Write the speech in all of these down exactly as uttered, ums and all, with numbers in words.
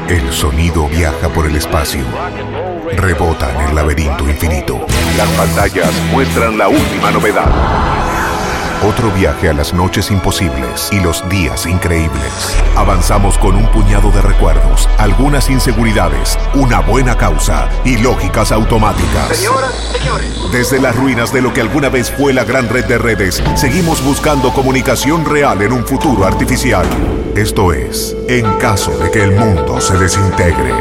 El sonido viaja por el espacio. Rebota en el laberinto infinito. Las pantallas muestran la última novedad. Otro viaje a las noches imposibles y los días increíbles. Avanzamos con un puñado de recuerdos, algunas inseguridades, una buena causa y lógicas automáticas. Señoras, señores. Desde las ruinas de lo que alguna vez fue la gran red de redes, seguimos buscando comunicación real en un futuro artificial. Esto es, en caso de que el mundo se desintegre.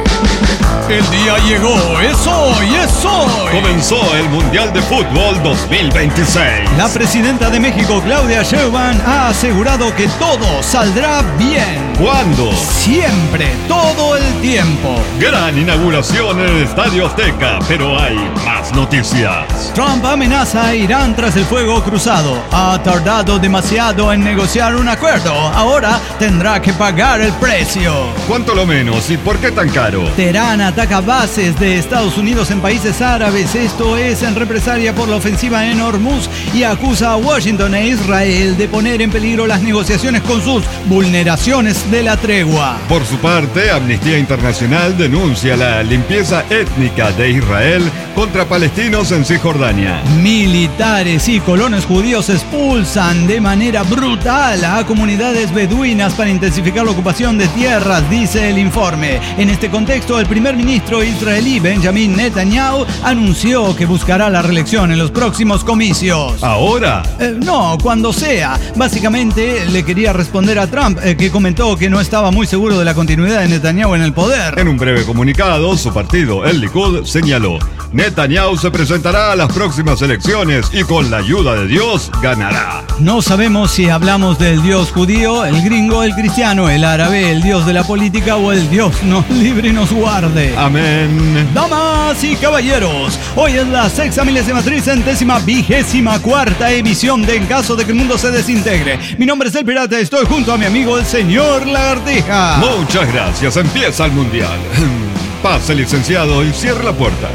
El día llegó, es hoy, es hoy. Comenzó el Mundial de Fútbol dos mil veintiséis. La presidenta de México, Claudia Sheinbaum, ha asegurado que todo saldrá bien. ¿Cuándo? Siempre, todo el tiempo. Gran inauguración en el Estadio Azteca, pero hay más noticias. Trump amenaza a Irán tras el fuego cruzado. Ha tardado demasiado en negociar un acuerdo. Ahora tendrá que pagar el precio. ¿Cuánto lo menos y por qué tan caro? Teherán ataca bases de Estados Unidos en países árabes. Esto es en represalia por la ofensiva en Hormuz y acusa a Washington e Israel de poner en peligro las negociaciones con sus vulneraciones de la tregua. Por su parte, Amnistía Internacional denuncia la limpieza étnica de Israel contra palestinos en Cisjordania. Militares y colonos judíos expulsan de manera brutal a comunidades beduinas para intensificar la ocupación de tierras, dice el informe. En este contexto, el primer ministro israelí Benjamin Netanyahu anunció que buscará la reelección en los próximos comicios. ¿Ahora? Eh, no, cuando sea. Básicamente le quería responder a Trump, eh, que comentó que no estaba muy seguro de la continuidad de Netanyahu en el poder. En un breve comunicado, su partido, el Likud, señaló: Netanyahu se presentará a las próximas elecciones y con la ayuda de Dios ganará. No sabemos si hablamos del Dios judío, el gringo, el cristiano, el árabe, el Dios de la política o el Dios nos libre y nos guarde. Amén. Damas y caballeros, hoy es la sexta milésima tricentésima vigésima cuarta emisión de En Caso de que el Mundo se Desintegre. Mi nombre es El Pirata y estoy junto a mi amigo el señor Lagartija. Muchas gracias, empieza el Mundial. Pase, licenciado, y cierre la puerta.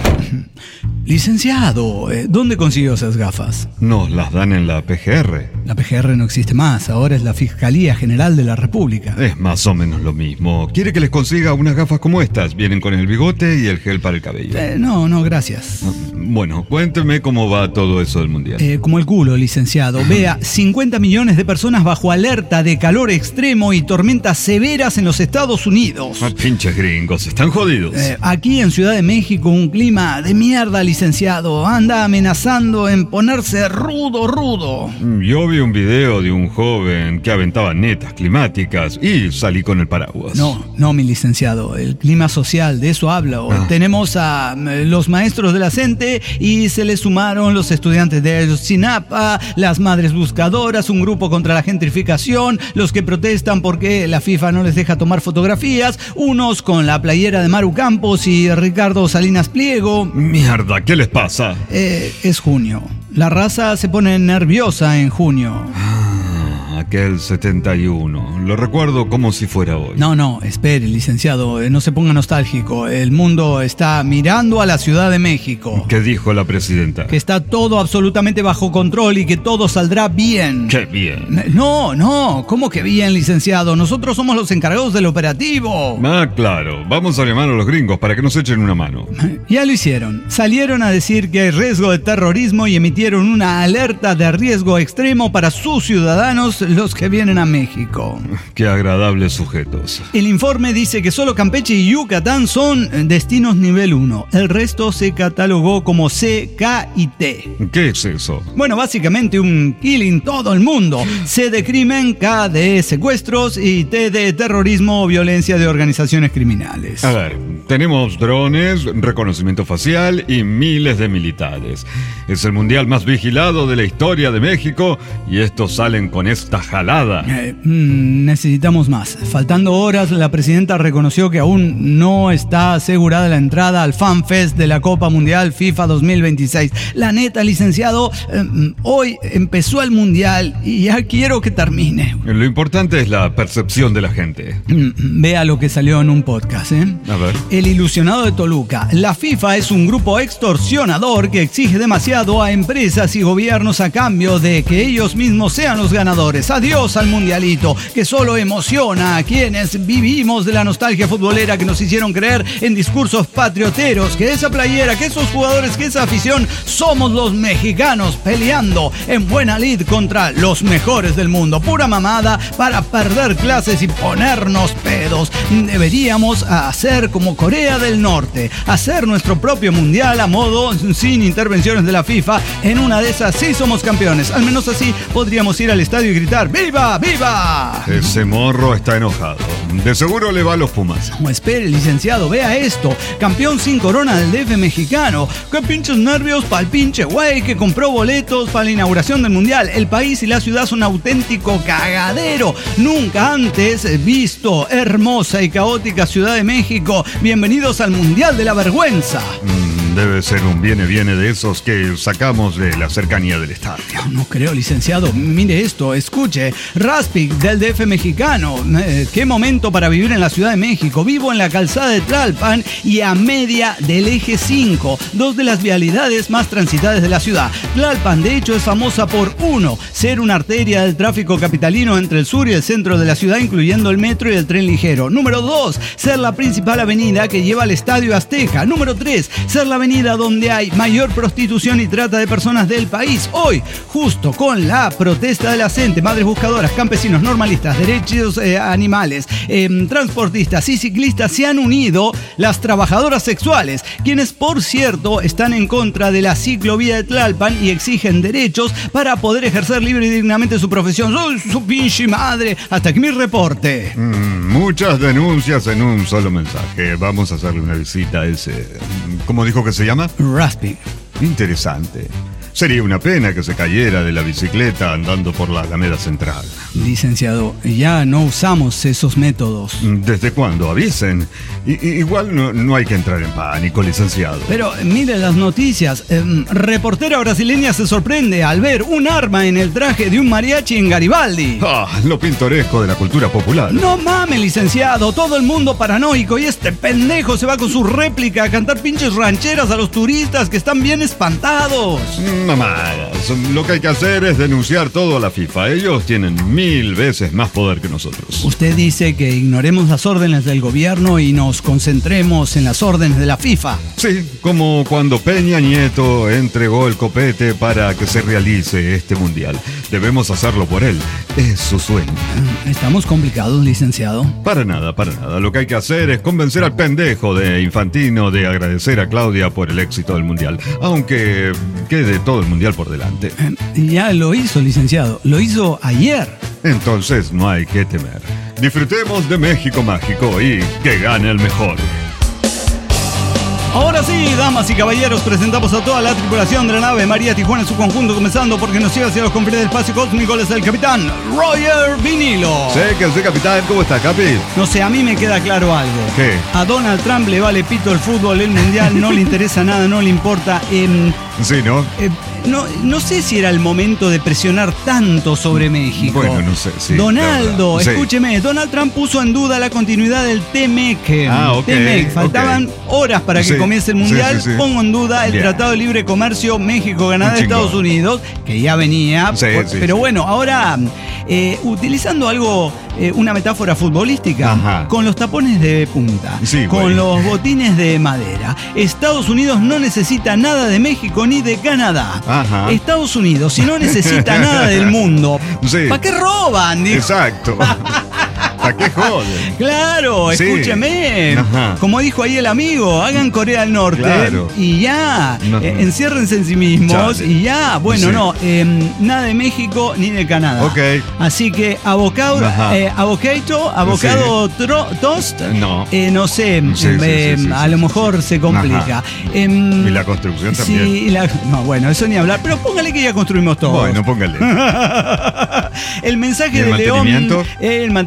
Licenciado, ¿dónde consiguió esas gafas? Nos las dan en la P G R. La P G R no existe más, ahora es la Fiscalía General de la República. Es más o menos lo mismo. ¿Quiere que les consiga unas gafas como estas? Vienen con el bigote y el gel para el cabello. Eh, no, no, gracias. Bueno, cuénteme cómo va todo eso del Mundial. Eh, como el culo, licenciado. Vea, cincuenta millones de personas bajo alerta de calor extremo y tormentas severas en los Estados Unidos. Ah, pinches gringos, están jodidos. Eh, aquí en Ciudad de México, un clima de mierda, licenciado. Anda amenazando en ponerse rudo, rudo. Yo vi un video de un joven que aventaba netas climáticas y salí con el paraguas. No, no, mi licenciado. El clima social, de eso hablo. Ah. Tenemos a los maestros de la CENTE y se les sumaron los estudiantes de Ayotzinapa, las madres buscadoras, un grupo contra la gentrificación, los que protestan porque la FIFA no les deja tomar fotografías, unos con la playera de Maru Campos y Ricardo Salinas Pliego. Mierda, ¿qué les pasa? Eh, es junio. La raza se pone nerviosa en junio. Ah, aquel setenta y uno. Lo recuerdo como si fuera hoy. No, no, espere, licenciado. No se ponga nostálgico. El mundo está mirando a la Ciudad de México. ¿Qué dijo la presidenta? Que está todo absolutamente bajo control y que todo saldrá bien. ¡Qué bien! No, no. ¿Cómo que bien, licenciado? Nosotros somos los encargados del operativo. Ah, claro. Vamos a llamar a los gringos para que nos echen una mano. Ya lo hicieron. Salieron a decir que hay riesgo de terrorismo y emitieron una alerta de riesgo extremo para sus ciudadanos, los que vienen a México. Qué agradables sujetos. El informe dice que solo Campeche y Yucatán son destinos nivel uno. El resto se catalogó como C, K y T. ¿Qué es eso? Bueno, básicamente un killing todo el mundo. C de crimen, K de secuestros y T de terrorismo o violencia de organizaciones criminales. A ver, tenemos drones, reconocimiento facial y miles de militares. Es el mundial más vigilado de la historia de México y estos salen con esta jalada. Eh, mm, necesitamos más. Faltando horas, la presidenta reconoció que aún no está asegurada la entrada al Fan Fest de la Copa Mundial FIFA dos mil veintiséis. La neta, licenciado, eh, hoy empezó el mundial y ya quiero que termine. Lo importante es la percepción de la gente. Mm, vea lo que salió en un podcast, ¿eh? A ver. El ilusionado de Toluca. La FIFA es un grupo extorsionador que exige demasiado a empresas y gobiernos a cambio de que ellos mismos sean los ganadores. Libertadores. Adiós al Mundialito, que solo emociona a quienes vivimos de la nostalgia futbolera que nos hicieron creer en discursos patrioteros, que esa playera, que esos jugadores, que esa afición, somos los mexicanos peleando en buena lid contra los mejores del mundo. Pura mamada para perder clases y ponernos pedos. Deberíamos hacer como Corea del Norte, hacer nuestro propio mundial a modo sin intervenciones de la FIFA. En una de esas sí somos campeones. Al menos así podríamos ir al estadio y gritar ¡Viva! ¡Viva! Ese morro está enojado. De seguro le va a los Pumas. No, espere, licenciado, vea esto. Campeón sin corona del D F mexicano. Qué pinches nervios para el pinche güey que compró boletos para la inauguración del mundial. El país y la ciudad son un auténtico cagadero. Nunca antes visto. Hermosa y caótica Ciudad de México. Bienvenidos al Mundial de la Vergüenza. Mm, debe ser un viene-viene de esos que sacamos de la cercanía del estadio. No, no creo, licenciado. Mire esto, escuche. Raspic del D F mexicano. Eh, qué momento para vivir en la Ciudad de México. Vivo en la calzada de Tlalpan y a media del eje cinco, dos de las vialidades más transitadas de la ciudad. Tlalpan, de hecho, es famosa por, uno, ser una arteria del tráfico capitalino entre el sur y el centro de la ciudad, incluyendo el metro y el tren ligero. Número dos, ser la principal avenida que lleva al Estadio Azteca. Número tres, ser la avenida donde hay mayor prostitución y trata de personas del país. Hoy, justo con la protesta de la gente, madres buscadoras, campesinos, normalistas, derechos eh, animales, eh, transportistas y ciclistas, se han unido las trabajadoras sexuales, quienes, por cierto, están en contra de la ciclovía de Tlalpan y exigen derechos para poder ejercer libre y dignamente su profesión. ¡Soy su pinche madre! Hasta aquí mi reporte. Mm, muchas denuncias en un solo mensaje. Vamos a hacerle una visita a ese... ¿Cómo dijo que se llama? Raspic. Interesante. Sería una pena que se cayera de la bicicleta andando por la Alameda Central. Licenciado, ya no usamos esos métodos. ¿Desde cuándo? Avisen. I- igual no, no hay que entrar en pánico, licenciado. Pero mire las noticias. Eh, reportera brasileña se sorprende al ver un arma en el traje de un mariachi en Garibaldi. Ah, lo pintoresco de la cultura popular. No mames, licenciado. Todo el mundo paranoico y este pendejo se va con su réplica a cantar pinches rancheras a los turistas que están bien espantados. Mamadas. Lo que hay que hacer es denunciar todo a la FIFA. Ellos tienen mil veces más poder que nosotros. Usted dice que ignoremos las órdenes del gobierno y nos concentremos en las órdenes de la FIFA. Sí, como cuando Peña Nieto entregó el copete para que se realice este mundial. Debemos hacerlo por él. Es su sueño. ¿Estamos complicados, licenciado? Para nada, para nada. Lo que hay que hacer es convencer al pendejo de Infantino de agradecer a Claudia por el éxito del mundial. Aunque quede todo el mundial por delante. Eh, ya lo hizo, licenciado. Lo hizo ayer. Entonces no hay que temer. Disfrutemos de México mágico y que gane el mejor. Ahora sí, damas y caballeros, presentamos a toda la tripulación de la nave María Tijuana en su conjunto, comenzando porque nos lleva hacia los confines del espacio cósmico. Es el capitán Roger Vinilo. Sé que sí, capitán. ¿Cómo está, capi? No sé, a mí me queda claro algo. ¿Qué? A Donald Trump le vale pito el fútbol, el mundial, no le interesa nada, no le importa. Eh, Sí, ¿no? eh, no, no sé si era el momento de presionar tanto sobre México. Bueno, no sé, sí, Donaldo, la verdad, sí. escúcheme, Donald Trump puso en duda la continuidad del T M E C. Ah, ok, T M E C. Faltaban ok. horas para que Sí, comience el mundial. sí, sí, sí. Pongo en duda el Bien. Tratado de Libre Comercio México-Canadá Un de chingón. Estados Unidos, que ya venía. Sí, por- sí, pero sí. bueno, ahora, eh, utilizando algo, eh, una metáfora futbolística, Ajá. con los tapones de punta, Sí, con güey. los botines de madera, Estados Unidos no necesita nada de México ni de Canadá. Ajá. Estados Unidos, si no necesita nada del mundo, Sí. ¿para qué roban? Dijo. Exacto. ¿Para qué joden? Claro, Sí. escúcheme. Ajá. Como dijo ahí el amigo, hagan Corea del Norte Claro. y ya, No. eh, enciérrense en sí mismos Chale. y ya. Bueno, Sí. no, eh, nada de México ni de Canadá. Ok. Así que avocado, Ajá. eh, avocado, avocado tro- toast, No. eh, no sé, Sí, sí, eh, sí, sí, a sí, lo sí, mejor sí. se complica. Ajá. Em, Y la construcción Sí, también. y la- no, bueno, eso ni hablar, pero póngale que ya construimos todo. Bueno, póngale. El mensaje ¿Y el de León. mantenimiento? eh, el mantenimiento hay que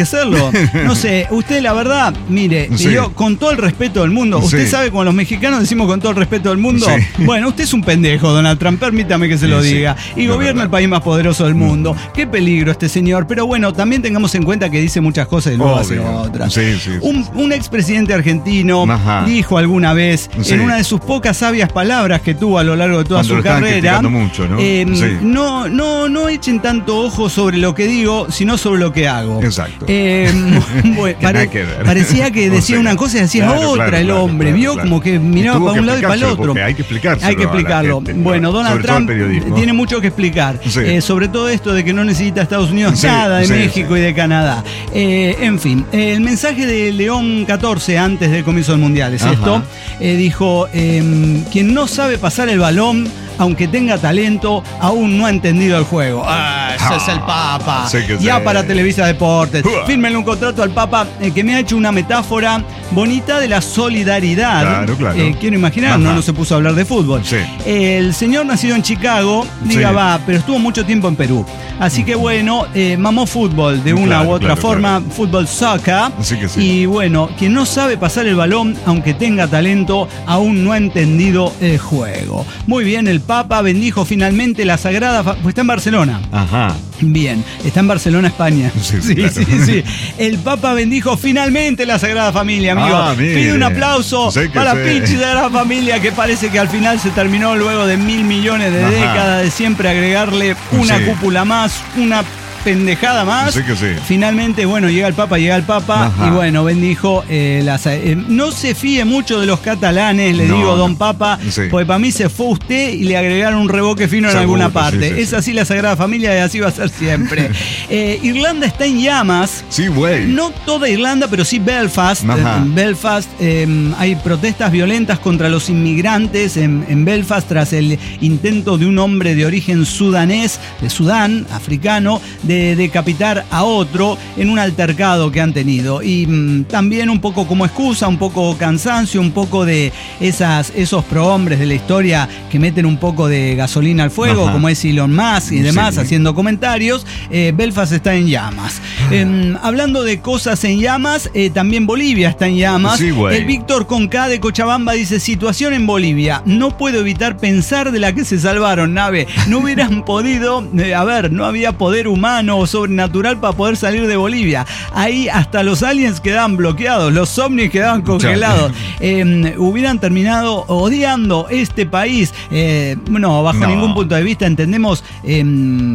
que hacerlo. No sé, usted la verdad, mire, Sí. yo con todo el respeto del mundo, usted Sí. sabe como los mexicanos decimos con todo el respeto del mundo. Sí. Bueno, usted es un pendejo, Donald Trump, permítame que se lo Sí, sí. diga. Y No, gobierna verdad. el país más poderoso del mundo. Qué peligro este señor. Pero bueno, también tengamos en cuenta que dice muchas cosas y luego hace Obvio. otras. Sí, sí, sí. Un, un expresidente argentino Ajá. dijo alguna vez, Sí. en una de sus pocas sabias palabras que tuvo a lo largo de toda Cuando su lo estaban carrera, criticando mucho, ¿no? eh, Sí. no, no, no echen tanto ojo sobre lo que digo, sino sobre lo que hago. Exacto. Eh, bueno, Que nada que ver. parecía que O decía sea, una cosa y hacía claro, otra claro, el claro, hombre, claro, vio claro. como que Y miraba tuvo para que un lado y para el explicárselo, otro. porque hay que explicárselo Hay que a la explicarlo. gente, Bueno, sobre Donald todo el Trump periodismo. tiene mucho que explicar. Sí. Eh, sobre todo esto de que no necesita Estados Unidos Sí, nada de sí, México sí. y de Canadá. Eh, en fin, eh, el mensaje de León catorce antes del comienzo del Mundial es Ajá. esto. Eh, dijo, eh, quien no sabe pasar el balón, aunque tenga talento, aún no ha entendido el juego. Ah, ese Ah, es el Papa. sí que Ya sí. para Televisa Deportes. Uah. Fírmenle un contrato al Papa eh, que me ha hecho una metáfora bonita de la solidaridad. Claro, claro. Eh, quiero imaginar, Ajá. no, no se puso a hablar de fútbol. Sí. El señor nacido en Chicago, diga Sí. va, pero estuvo mucho tiempo en Perú. Así que bueno, eh, mamó fútbol de una Claro, u otra claro, forma, claro. fútbol soccer. Sí que sí. Y bueno, quien no sabe pasar el balón, aunque tenga talento, aún no ha entendido el juego. Muy bien, el Papa bendijo finalmente la Sagrada Fa- pues está en Barcelona. Ajá. Bien, está en Barcelona, España. Sí, sí, sí, claro. sí, sí. El Papa bendijo finalmente la Sagrada Familia, amigo. Ah, mire. Pide un aplauso Sé que para la sé. pinche Sagrada Familia, que parece que al final se terminó luego de mil millones de Ajá. décadas de siempre agregarle una Sí. cúpula más, una pendejada más. Sí que sí. Finalmente, bueno, llega el Papa, llega el Papa Ajá. y bueno, bendijo eh, las, eh, no se fíe mucho de los catalanes, le No, digo, don no. Papa, Sí. porque para mí se fue usted y le agregaron un revoque fino en Seguro, alguna sí, parte. sí, es sí. así la Sagrada Familia y así va a ser siempre. Eh, Irlanda está en llamas. Sí, güey. No toda Irlanda, pero sí Belfast. Ajá. En Belfast eh, hay protestas violentas contra los inmigrantes en, en Belfast tras el intento de un hombre de origen sudanés, de Sudán, africano, de decapitar a otro en un altercado que han tenido. Y mm, también un poco como excusa, un poco cansancio, un poco de esas, esos prohombres de la historia que meten un poco de gasolina al fuego, Ajá. como es Elon Musk y demás, Sí. haciendo comentarios. Eh, Belfast está en llamas. Eh, hablando de cosas en llamas, eh, también Bolivia está en llamas. Sí, güey. El Víctor Conca de Cochabamba dice, situación en Bolivia. No puedo evitar pensar de la que se salvaron, nave. No hubieran podido, eh, a ver, no había poder humano o sobrenatural para poder salir de Bolivia. Ahí hasta los aliens quedaban bloqueados, los ovnis quedaban congelados. Eh, hubieran terminado odiando este país. Eh, no, bajo No. ningún punto de vista entendemos eh,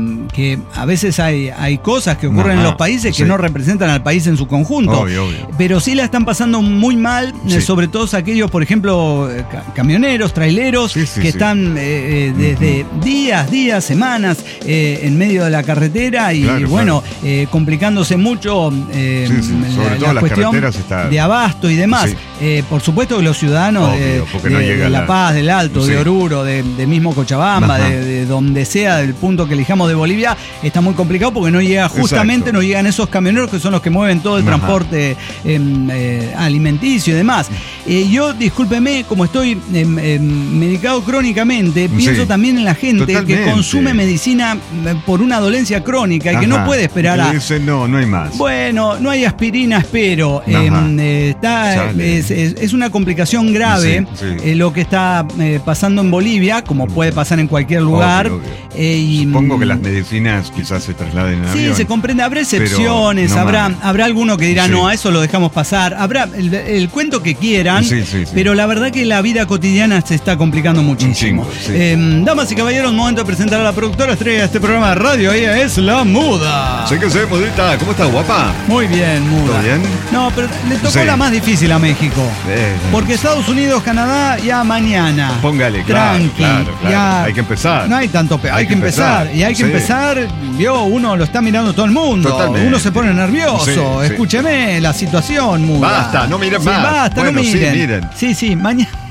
que a veces hay, hay cosas que ocurren Ajá, en los países que sí. no representan al país en su conjunto. Obvio, obvio. Pero sí la están pasando muy mal, Sí. eh, sobre todo aquellos, por ejemplo, eh, ca- camioneros, traileros, Sí, sí, que sí. están eh, eh, desde días, días, semanas eh, en medio de la carretera y Claro, bueno, eh, complicándose mucho eh, Sí, sí, sobre la, todo la las cuestión carreteras está- de abasto y demás. Sí. Eh, por supuesto que los ciudadanos de, Obvio, porque de- no llega de La la- Paz, del Alto, Sí. de Oruro, de, de mismo Cochabamba, Ajá. de, de donde sea, del punto que elijamos de Bolivia, está muy complicado porque no llega justamente, Exacto. no llegan esos camioneros que son los que mueven todo el Ajá. transporte em, eh, alimenticio y demás. Eh, yo, discúlpeme, como estoy em, em, medicado crónicamente, pienso Sí. también en la gente Totalmente. que consume medicina eh, por una dolencia crónica y que no Ajá. puede esperar Y a... dice, no, no hay más. Bueno, no hay aspirina, espero. Ajá. Em, eh, está, Chale. es, es- es una complicación grave Sí, sí. eh, lo que está eh, pasando en Bolivia, como puede pasar en cualquier lugar. Obvio, obvio. Eh, y, Supongo que las medicinas quizás se trasladen en Sí, avión. se comprende. Habrá excepciones, no habrá, más. habrá alguno que dirá, Sí. no, a eso lo dejamos pasar. Habrá el, el cuento que quieran, Sí, sí, sí. pero la verdad que la vida cotidiana se está complicando muchísimo. Un chingo, sí. Eh, damas y caballeros, momento de presentar a la productora estrella de este programa de radio. Ella es La Muda. Sí que sé, Mudita. ¿Cómo estás, guapa? Muy bien, Muda. ¿Todo bien? No, pero le tocó Sí. la más difícil a México. Eh, Porque Estados Unidos, Canadá, ya mañana. Póngale, claro, Tranqui. claro, claro. ya- Hay que empezar. No hay tanto pe- hay, Hay que que empezar. empezar, Y hay que sí. empezar, vio, uno lo está mirando todo el mundo. Totalmente. Uno se pone nervioso. Sí, sí. Escúcheme la situación, Muda. Basta, no miren Sí, más. Basta, Bueno, no sí, miren. miren. Sí, sí, mañana.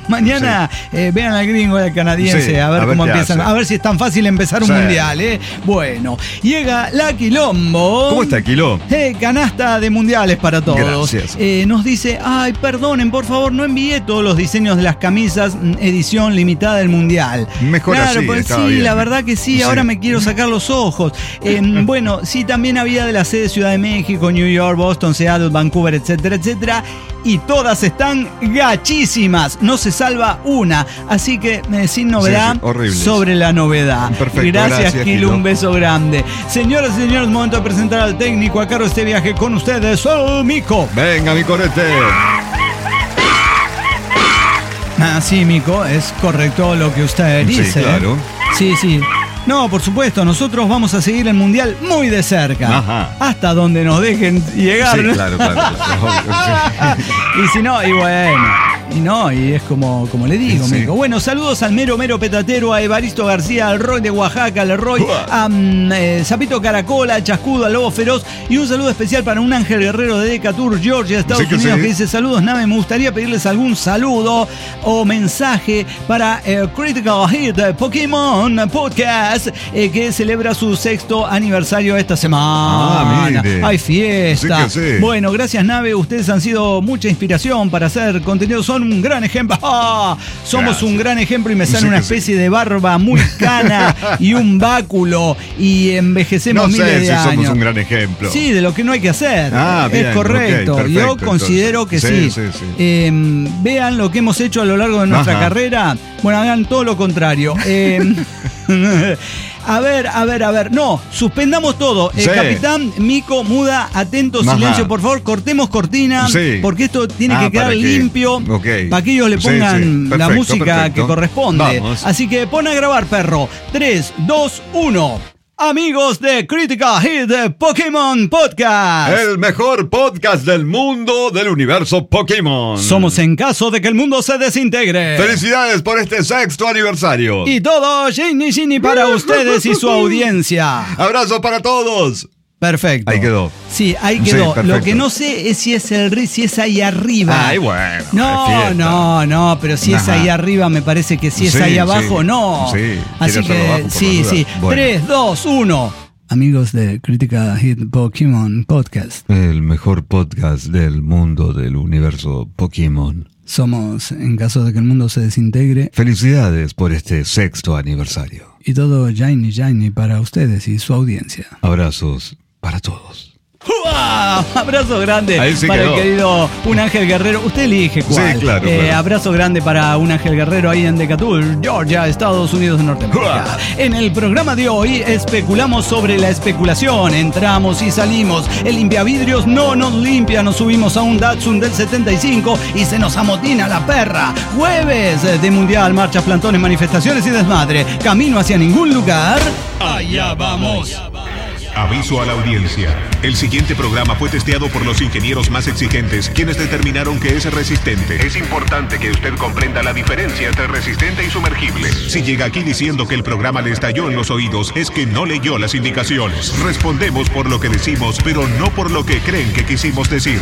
Mañana sí. eh, vean al gringo y al canadiense, sí, a ver, a ver cómo empiezan. Hace. A ver si es tan fácil empezar un sí. mundial, ¿eh? Bueno, llega la Quilombo. ¿Cómo está, Quilombo? Eh, canasta de mundiales para todos. Gracias. Eh, nos dice, ay, perdonen, por favor, no envié todos los diseños de las camisas edición limitada del mundial. Mejor claro, así, pues, sí, bien. la verdad que sí, sí, ahora me quiero sacar los ojos. Eh, bueno, sí, también había de la sede Ciudad de México, New York, Boston, Seattle, Vancouver, etcétera, etcétera. Y todas están gachísimas. No se salva una. Así que eh, sin novedad sí, sí, sobre la novedad. Perfecto, gracias, gracias Kilo. Un beso grande. Señoras y señores, momento de presentar al técnico a cargo de este viaje con ustedes, oh, Mico. Venga, mi corete. Ah, sí, Mico, es correcto lo que usted dice. Sí, claro. Sí, sí. No, por supuesto, nosotros vamos a seguir el mundial muy de cerca. Ajá. Hasta donde nos dejen llegar. Sí, claro, claro. claro. Y si no, y bueno. Y no, y es como, como le digo, sí. Mico. Bueno, saludos al mero mero petatero, a Evaristo García, al Roy de Oaxaca, al Roy, a um, eh, Zapito Caracola, al Chascudo, al Lobo Feroz. Y un saludo especial para un Ángel Guerrero de Decatur, Georgia, Estados sí que Unidos, sí. que dice: saludos, Nave, me gustaría pedirles algún saludo o mensaje para el Critical Hit Pokémon Podcast, eh, que celebra su sexto aniversario esta semana. Ah, mire. Hay fiesta. Sí que sí. Bueno, gracias, Nave. Ustedes han sido mucha inspiración para hacer contenido. Son un gran ejemplo. ¡Ah! Somos gracias. Un gran ejemplo y me sale sí una especie sí. de barba muy cana y un báculo y envejecemos no miles sé de si años. Somos un gran ejemplo. Sí, de lo que no hay que hacer. Ah, bien, es correcto. Okay, perfecto, Yo considero entonces. que sí. sí, sí, sí. Eh, vean lo que hemos hecho a lo largo de nuestra Ajá. carrera. Bueno, hagan todo lo contrario. Eh, A ver, a ver, a ver. No, suspendamos todo. El sí. capitán Mico, muda, atento, Ajá. silencio, por favor. Cortemos cortina, sí. porque esto tiene ah, que quedar limpio. Okay. Para que ellos le pongan sí, sí. Perfecto, la música perfecto. que corresponde. Vamos. Así que pon a grabar, perro. tres, dos, uno. Amigos de Critical Hit Pokémon Podcast. El mejor podcast del mundo del universo Pokémon. Somos en caso de que el mundo se desintegre. Felicidades por este sexto aniversario. Y todo Ginny Ginny para ustedes y su audiencia. Abrazo para todos. Perfecto. Ahí quedó. Sí, ahí quedó. Sí, lo que no sé es si es el si es ahí arriba. Ay, bueno. No, no, no, pero si Ajá. es ahí arriba me parece que si es sí, ahí abajo, sí. no. Sí. Así que sí, sí. Bueno. tres, dos, uno. Amigos de Critical Hit Pokémon Podcast. El mejor podcast del mundo del universo Pokémon. Somos, en caso de que el mundo se desintegre. Felicidades por este sexto aniversario. Y todo Jaini Jaini para ustedes y su audiencia. Abrazos para todos. ¡Uah! Abrazo grande sí para quedó. el querido Un Ángel Guerrero. Usted elige cuál. Sí, claro, eh, claro. Abrazo grande para Un Ángel Guerrero ahí en Decatur, Georgia, Estados Unidos de Norteamérica. ¡Uah! En el programa de hoy especulamos sobre la especulación. Entramos y salimos. El limpiavidrios no nos limpia. Nos subimos a un Datsun del setenta y cinco y se nos amotina la perra. Jueves de Mundial, marchas, plantones, manifestaciones y desmadre. Camino hacia ningún lugar. Allá vamos. Aviso a la audiencia. El siguiente programa fue testeado por los ingenieros más exigentes, quienes determinaron que es resistente. Es importante que usted comprenda la diferencia entre resistente y sumergible. Si llega aquí diciendo que el programa le estalló en los oídos, es que no leyó las indicaciones. Respondemos por lo que decimos, pero no por lo que creen que quisimos decir.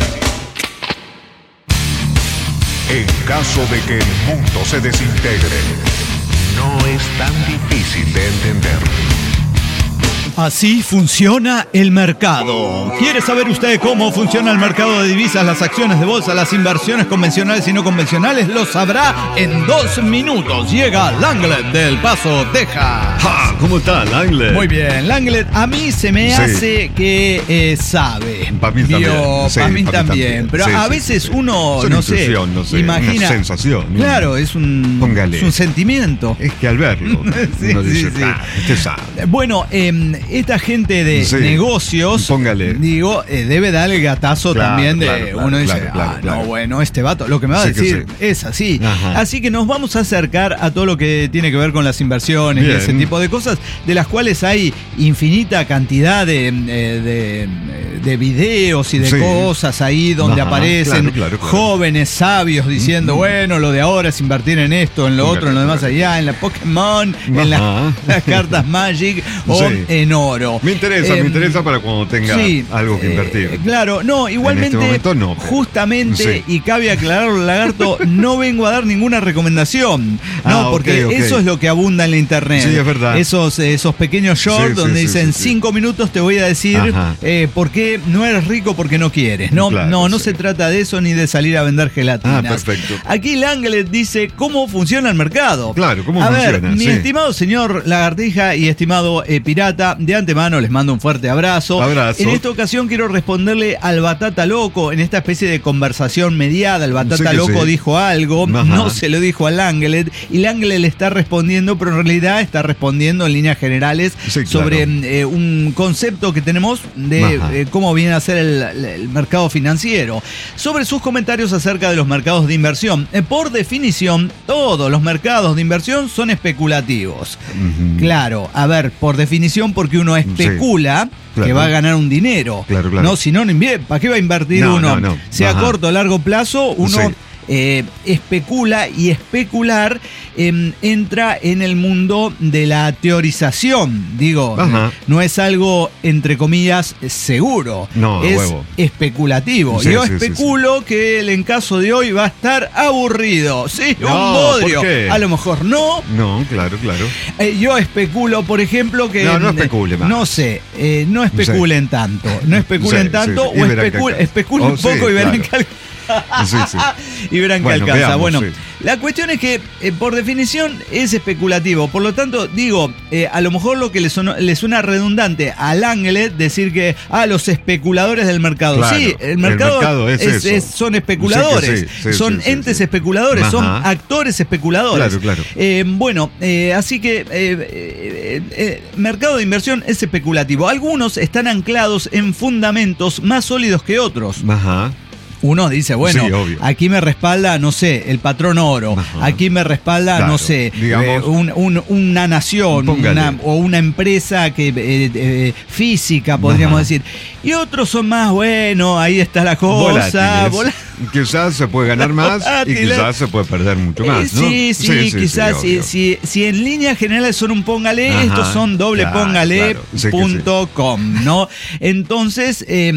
En caso de que el mundo se desintegre, no es tan difícil de entender. Así funciona el mercado. ¿Quiere saber usted cómo funciona el mercado de divisas, las acciones de bolsa, las inversiones convencionales y no convencionales? Lo sabrá en dos minutos. Llega Langlet del Paso, Texas. ¡Ja! ¿Cómo está, Langlet? Muy bien, Langlet. A mí se me sí. hace que eh, sabe. Para mí también. Sí, para mí pa también. también. Pero sí, a sí, veces sí. uno, es no sé, no sé, imagina. Una sensación. Claro, es un, Póngale. Es un sentimiento. Es que al verlo, sí, uno sí, dice, sí. ah, usted sabe. Bueno, eh, esta gente de sí. negocios, Póngale. digo, eh, debe dar el gatazo claro, también de claro, claro, uno dice, claro, claro, ah, claro. no, bueno, este vato, lo que me va a sí decir sí. es así. Ajá. Así que nos vamos a acercar a todo lo que tiene que ver con las inversiones Bien. y ese tipo de cosas, de las cuales hay infinita cantidad de, de, de videos y de Sí. cosas ahí donde Ajá, aparecen claro, claro, claro. jóvenes sabios diciendo, Mm-hmm. bueno, lo de ahora es invertir en esto, en lo Claro, otro, en lo demás claro. allá, en la Pokémon, en la- Ajá. las cartas Magic o Sí. en oro. Me interesa, Eh, me interesa para cuando tenga sí, algo que eh, invertir. claro, no, igualmente, En este momento no, pero- justamente, Sí. y cabe aclararlo, Lagarto, no vengo a dar ninguna recomendación. Ah, No, porque ok, ok. eso es lo que abunda en la internet. Sí, es verdad. Esos, esos pequeños shorts Sí, sí, donde sí, dicen sí, sí. cinco minutos te voy a decir Ajá. eh, por qué no eres rico porque no quieres. No, Claro, no, no sí. se trata de eso ni de salir a vender gelatinas. Ah, perfecto. Aquí Langlet dice cómo funciona el mercado. Claro, ¿cómo a ver, funciona? mi Sí. estimado señor Lagartija y estimado eh, Pirata, de antemano les mando un fuerte abrazo. Abrazo. En esta ocasión quiero responderle al Batata Loco en esta especie de conversación mediada. El Batata Sí que Loco sí. dijo algo, Ajá. no se lo dijo a Langlet y Langlet le está respondiendo, pero en realidad está respondiendo en líneas generales Sí, claro. sobre eh, un concepto que tenemos de Ajá. eh, cómo viene a ser el, el mercado financiero. Sobre sus comentarios acerca de los mercados de inversión. Eh, por definición, todos los mercados de inversión son especulativos. Ujú. Claro, a ver, por definición, porque uno especula claro. que va a ganar un dinero. Claro, claro. No, si no, no invierte. ¿Para qué va a invertir No, uno? no, no. Sea Ajá. corto o largo plazo, uno Sí. eh, especula y especular eh, entra en el mundo de la teorización. Digo, Ajá. no es algo, entre comillas, seguro. No, a es huevo. especulativo. Sí, Yo sí, sí, especulo que el en caso de hoy va a estar aburrido. Sí, No, un bodrio. ¿por qué? A lo mejor no. No, claro, claro. Eh, yo especulo, por ejemplo, que... No, no eh, especule más. No sé, eh, no especulen tanto. No especulen Sí, tanto sí, sí. Y o verán que especu- alcanza. especulen Oh, un sí, poco y verán claro. que Sí, sí. y verán que Bueno, alcanza. veamos, bueno, sí. la cuestión es que, eh, por definición, es especulativo. Por lo tanto, digo, eh, a lo mejor lo que le, sonó- le suena redundante al Langlet decir que, ah, los especuladores del mercado. Claro, sí, el el mercado, mercado es eso. es- son especuladores. Sí que sí, sí, son sí, sí, entes sí. especuladores, son Ajá. actores especuladores. Claro, claro. Eh, bueno, eh, así que eh, eh, eh, mercado de inversión es especulativo. Algunos están anclados en fundamentos más sólidos que otros. Ajá. Uno dice, bueno, Sí, obvio. aquí me respalda, no sé, el patrón oro, Ajá. aquí me respalda, Claro, no sé, digamos, eh, un- un- una nación póngale. una- o una empresa que eh, eh, física, podríamos Ajá. decir. Y otros son más, bueno, ahí está la cosa. Volátiles. volá- Quizás se puede ganar más y Volátiles. quizás se puede perder mucho Eh, más, ¿no? Sí, sí, quizás si, obvio. si, si en líneas generales son un póngale, Ajá, estos son doble claro, póngale claro. Sí que punto com, ¿no? Entonces, eh,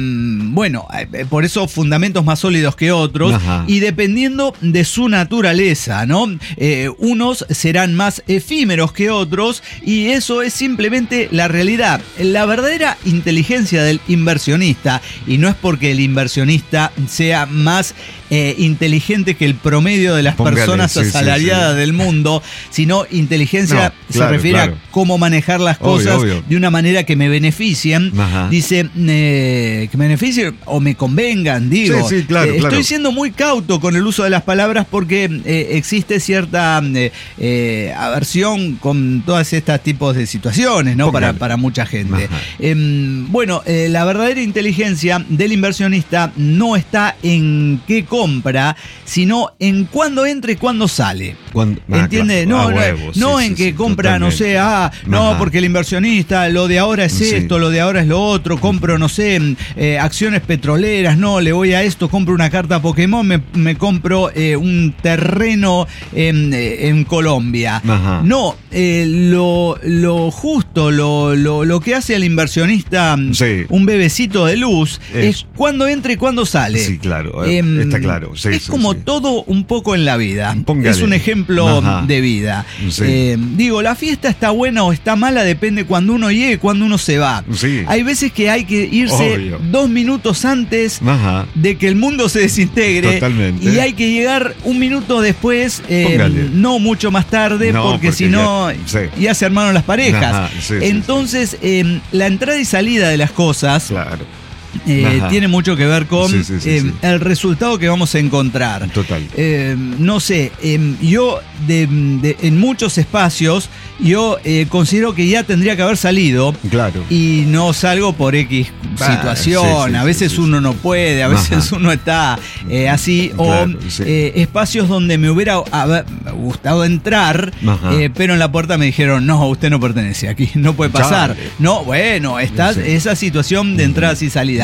bueno, eh, por eso fundamentos más sólidos que otros Ajá. y dependiendo de su naturaleza, ¿no? Eh, unos serán más efímeros que otros y eso es simplemente la realidad. La verdadera inteligencia del inversionista, y no es porque el inversionista sea más eh, inteligente que el promedio de las Póngale, personas sí, sí, asalariadas sí. del mundo, sino inteligencia No, se claro, refiere claro. a cómo manejar las Obvio, cosas obvio. de una manera que me beneficien. Ajá. Dice, eh, que me beneficien o me convengan, digo. Sí, sí, claro, Eh, claro. Estoy siendo muy cauto con el uso de las palabras porque eh, existe cierta eh, eh, aversión con todas estas tipos de situaciones, ¿no? Para, Póngale. para mucha gente. Ajá. Em, bueno, eh, la verdadera inteligencia del inversionista no está en qué compra, sino en cuándo entra y cuándo sale. Cuando- ah, ¿Entiende? claro, No, a no, huevo, no sí, en sí, que sí, compra, no sé, totalmente. ah, no, Ajá. porque el inversionista, lo de ahora es Sí. esto, lo de ahora es lo otro, compro, no sé, eh, acciones petroleras, no, le voy a esto, compro una carta Pokémon, me, me compro eh, un terreno en, eh, en Colombia. Ajá. No, eh, lo, lo justo, lo, lo, lo que hace al inversionista Sí. un bebecito de luz es, Es- cuándo entra y cuándo sale. Sí, claro, eh, Em, está claro. Sí, es sí, como sí. todo un poco en la vida. Póngale. Es un ejemplo Ajá. de vida. Sí. Eh, digo, la fiesta está buena o está mala, depende cuando uno llegue y cuando uno se va. Sí. Hay veces que hay que irse Obvio. dos minutos antes Ajá. de que el mundo se desintegre. Totalmente. Y hay que llegar un minuto después, eh, Póngale. no mucho más tarde, No, porque, porque si no, ya- sí. ya se armaron las parejas. Ajá, sí, sí, Entonces, eh, la entrada y salida de las cosas Claro. eh, Ajá. tiene mucho que ver con Sí, sí, sí, eh, sí. el resultado que vamos a encontrar. Total. Eh, no sé, eh, yo de, de- en muchos espacios yo eh, considero que ya tendría que haber salido Claro. y no salgo por X Ah, situación. sí, sí, a sí, veces sí, uno sí. no puede, a veces Ajá. uno está eh, así. Claro, o sí. eh, espacios donde me hubiera haber- gustado entrar, Ajá. eh, pero en la puerta me dijeron, no, usted no pertenece aquí, no puede pasar. Chale. No, bueno, está Sí. esa situación de entradas y salidas.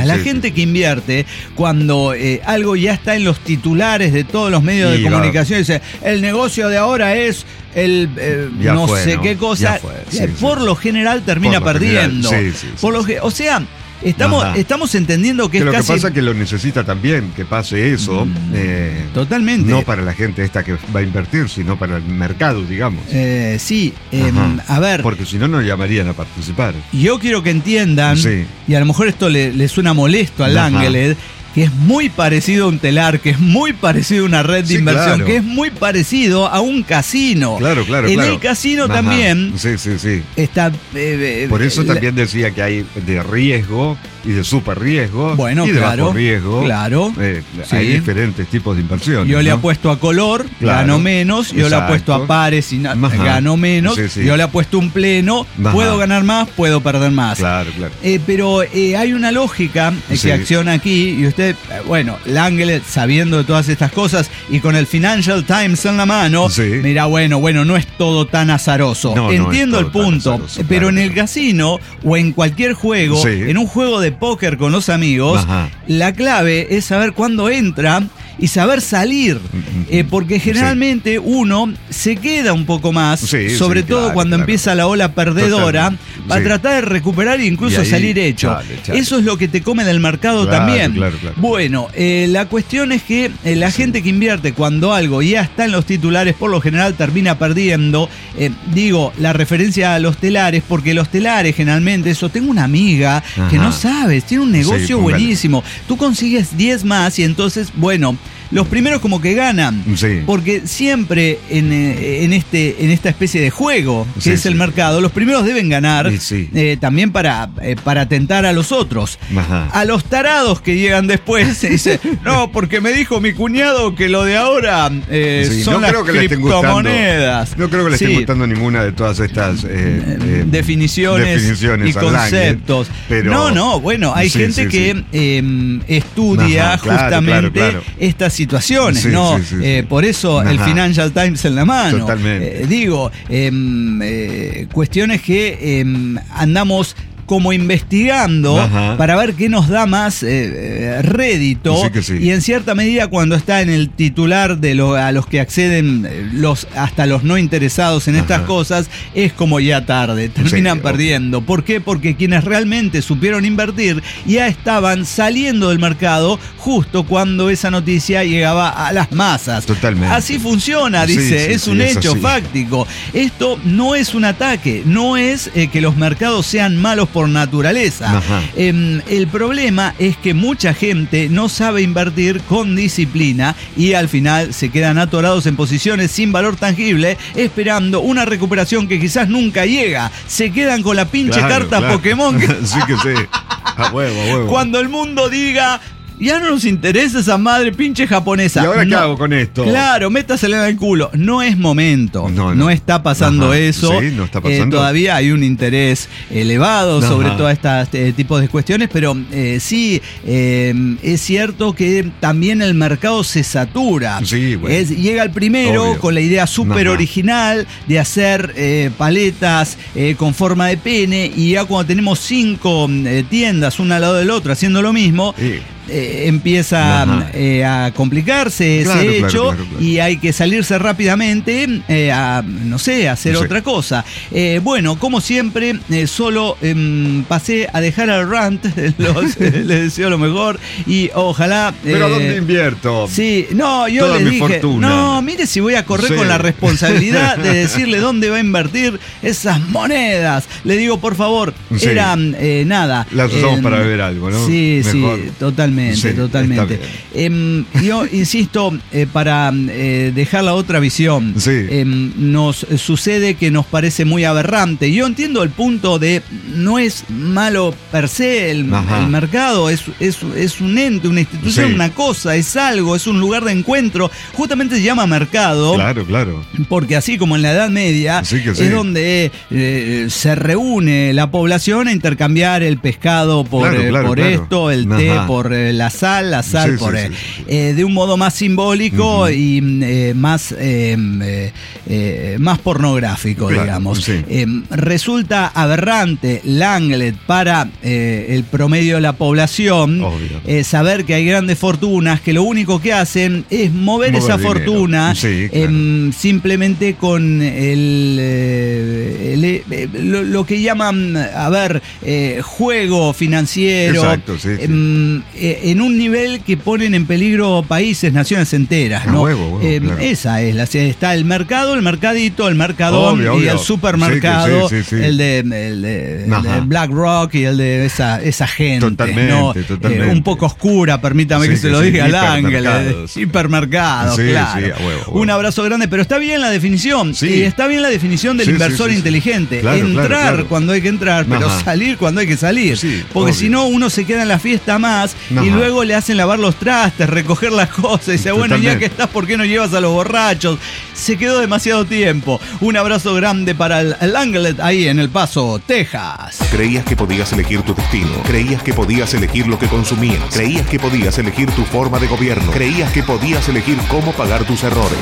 maneras. La sí, gente sí. que invierte, cuando eh, algo ya está en los titulares de todos los medios Y de comunicación, dice, el negocio de ahora es el eh, Ya no fue, sé ¿no? qué cosa, Ya fue, sí, eh, por sí. lo general termina Por lo perdiendo. general, sí, sí, sí, por lo sí. que, o sea, estamos, Ajá. estamos entendiendo que, Que es lo casi... que pasa es que lo necesita también, que pase eso. Mm, eh, Totalmente. No para la gente esta que va a invertir, sino para el mercado, digamos. Eh, sí, eh, Ajá. a ver, Porque si no, no llamarían a participar. yo quiero que entiendan, Sí. y a lo mejor esto le, le suena molesto al Ajá. Ángeles, que es muy parecido a un telar, que es muy parecido a una red de Sí, inversión, claro. que es muy parecido a un casino. Claro, claro, en claro. el casino Ajá. también Sí, sí, sí. está... eh, eh, Por eso la- también decía que hay de riesgo y de super riesgo Bueno, y de claro, bajo riesgo. claro, Eh, sí. Hay diferentes tipos de inversiones. Yo le ¿no? apuesto a color, Claro. gano menos. Yo le Exacto. apuesto a pares y na- Ajá. gano menos. Sí, sí. Yo le apuesto un pleno, Ajá. puedo ganar más, puedo perder más. Claro, claro. Eh, pero eh, hay una lógica eh, Sí. que acciona aquí y usted, eh, bueno, Langele, sabiendo de todas estas cosas y con el Financial Times en la mano, Sí. mira, bueno, bueno, no es todo tan azaroso. No, no Entiendo es el todo tan punto, azaroso, pero claro, en el claro. casino o en cualquier juego, Sí. en un juego de póker con los amigos, Ajá. la clave es saber cuándo entra y saber salir, eh, porque generalmente uno se queda un poco más, Sí, sobre sí, todo claro, cuando claro. empieza la ola perdedora, Totalmente, para sí. tratar de recuperar e incluso Y ahí, salir hecho. chale, chale. Eso es lo que te come del mercado Claro, también. claro, claro. Bueno, eh, la cuestión es que eh, la Sí. gente que invierte cuando algo ya está en los titulares, por lo general termina perdiendo. Eh, digo, la referencia a los telares, porque los telares generalmente, eso, tengo una amiga que Ajá. no sabes, tiene un negocio Sí, póngale. buenísimo. Tú consigues diez más y entonces, bueno, los primeros como que ganan. Sí. Porque siempre en, eh, en, este, en esta especie de juego que Sí, es el sí. mercado, los primeros deben ganar Sí, sí. eh, también para, eh, para tentar a los otros. Ajá. A los tarados que llegan después se dice, no, porque me dijo mi cuñado que lo de ahora eh, Sí, son no las creo que le estén gustando- criptomonedas. No creo que le Sí. estén gustando ninguna de todas estas eh, eh, definiciones, definiciones y al Langel, conceptos. pero- no, no, bueno, hay Sí, gente sí, que sí. eh, estudia Ajá, claro, justamente claro, claro. estas situaciones, Sí, ¿no? sí, sí, Eh, sí. por eso el Ajá. Financial Times en la mano. Totalmente. Eh, digo, em, eh, cuestiones que em, andamos como investigando Ajá. para ver qué nos da más eh, eh, rédito. Sí que sí. Y en cierta medida cuando está en el titular de lo, a los que acceden eh, los hasta los no interesados en estas Ajá. cosas, es como ya tarde, terminan Sí, perdiendo. ¿Por qué? Porque quienes realmente supieron invertir ya estaban saliendo del mercado justo cuando esa noticia llegaba a las masas. Totalmente. Así funciona, Sí, dice, sí, es sí, un es hecho así. fáctico. Esto no es un ataque, no es eh, que los mercados sean malos por naturaleza. Ajá. Em, el problema es que mucha gente no sabe invertir con disciplina y al final se quedan atorados en posiciones sin valor tangible esperando una recuperación que quizás nunca llega. Se quedan con la pinche Claro, carta claro. Pokémon que Sí que sí. A huevo, a huevo. cuando el mundo diga... Ya no nos interesa esa madre pinche japonesa. ¿Y ahora qué No. hago con esto? Claro, métasela en el culo. No es momento. No, No, no. está pasando Ajá. eso. Sí, no está Eh, pasando. todavía hay un interés elevado Ajá. sobre todos estos tipos de cuestiones, pero eh, sí, eh, es cierto que también el mercado se satura. Sí, bueno. Es- llega el primero Obvio. con la idea súper Ajá. original de hacer eh, paletas eh, con forma de pene y ya cuando tenemos cinco eh, tiendas una al lado del otro haciendo lo mismo, Sí. eh, empieza Ajá. eh, a complicarse Claro, ese claro, hecho claro, claro. y hay que salirse rápidamente eh, a, no sé, a hacer Sí. otra cosa. Eh, bueno, como siempre, eh, solo em, pasé a dejar al rant, los, les deseo lo mejor y ojalá... ¿Pero a eh, dónde invierto? Sí, no, yo Toda le mi dije, fortuna. no, mire si voy a correr Sí. con la responsabilidad de decirle dónde va a invertir esas monedas. Le digo, por favor, Sí. eran eh, nada. Las usamos em, para beber algo, ¿no? Sí, Mejor. sí, totalmente, Sí, totalmente. está Em, yo insisto, eh, para eh, dejar la otra visión, Sí. em, nos sucede que nos parece muy aberrante. Yo entiendo el punto de no es malo per se el, Ajá. el mercado, es, es, es un ente, una institución, Sí. una cosa, es algo, es un lugar de encuentro. Justamente se llama mercado. Claro, claro. Porque así como en la Edad Media, Sí que sí. es donde eh, se reúne la población a intercambiar el pescado por, Claro, eh, claro, por claro. esto, el té Ajá. por, eh, la sal, la sal Sí, por... sí, eh, sí, sí. eh, de un modo más simbólico uh-huh. y eh, más, eh, eh, eh, más pornográfico, claro, digamos. Sí. Eh, resulta aberrante Langlet para eh, el promedio de la población eh, saber que hay grandes fortunas que lo único que hacen es mover, mover esa dinero. fortuna sí, claro. eh, simplemente con el, eh, el eh, lo, lo que llaman, a ver, eh, juego financiero. Exacto, sí, sí. Eh, en un nivel que ponen en peligro países, naciones enteras, ¿no? Huevo, huevo, eh, claro. Esa es la, está el mercado, el mercadito, el mercadón obvio, y obvio. el supermercado, sí, sí, sí, sí. el de, el de, el de BlackRock y el de esa, esa gente, totalmente, ¿no? Totalmente. Eh, un poco oscura, permítame sí, que se lo diga al ángel. Hipermercados, sí, claro. Sí, a huevo, a huevo. Un abrazo grande, pero está bien la definición. Sí. Y está bien la definición del sí, inversor sí, sí, inteligente. sí. Claro, entrar claro, claro. cuando hay que entrar, pero Ajá. salir cuando hay que salir. Sí, porque obvio. si no, uno se queda en la fiesta más Ajá. y luego le hacen lavar los trastes, recoger las cosas. Y dice, bueno, ya que estás, ¿por qué no llevas a los borrachos? Se quedó demasiado tiempo. Un abrazo grande para el, el Langlet ahí en El Paso, Texas. Creías que podías elegir tu destino. Creías que podías elegir lo que consumías. Creías que podías elegir tu forma de gobierno. Creías que podías elegir cómo pagar tus errores.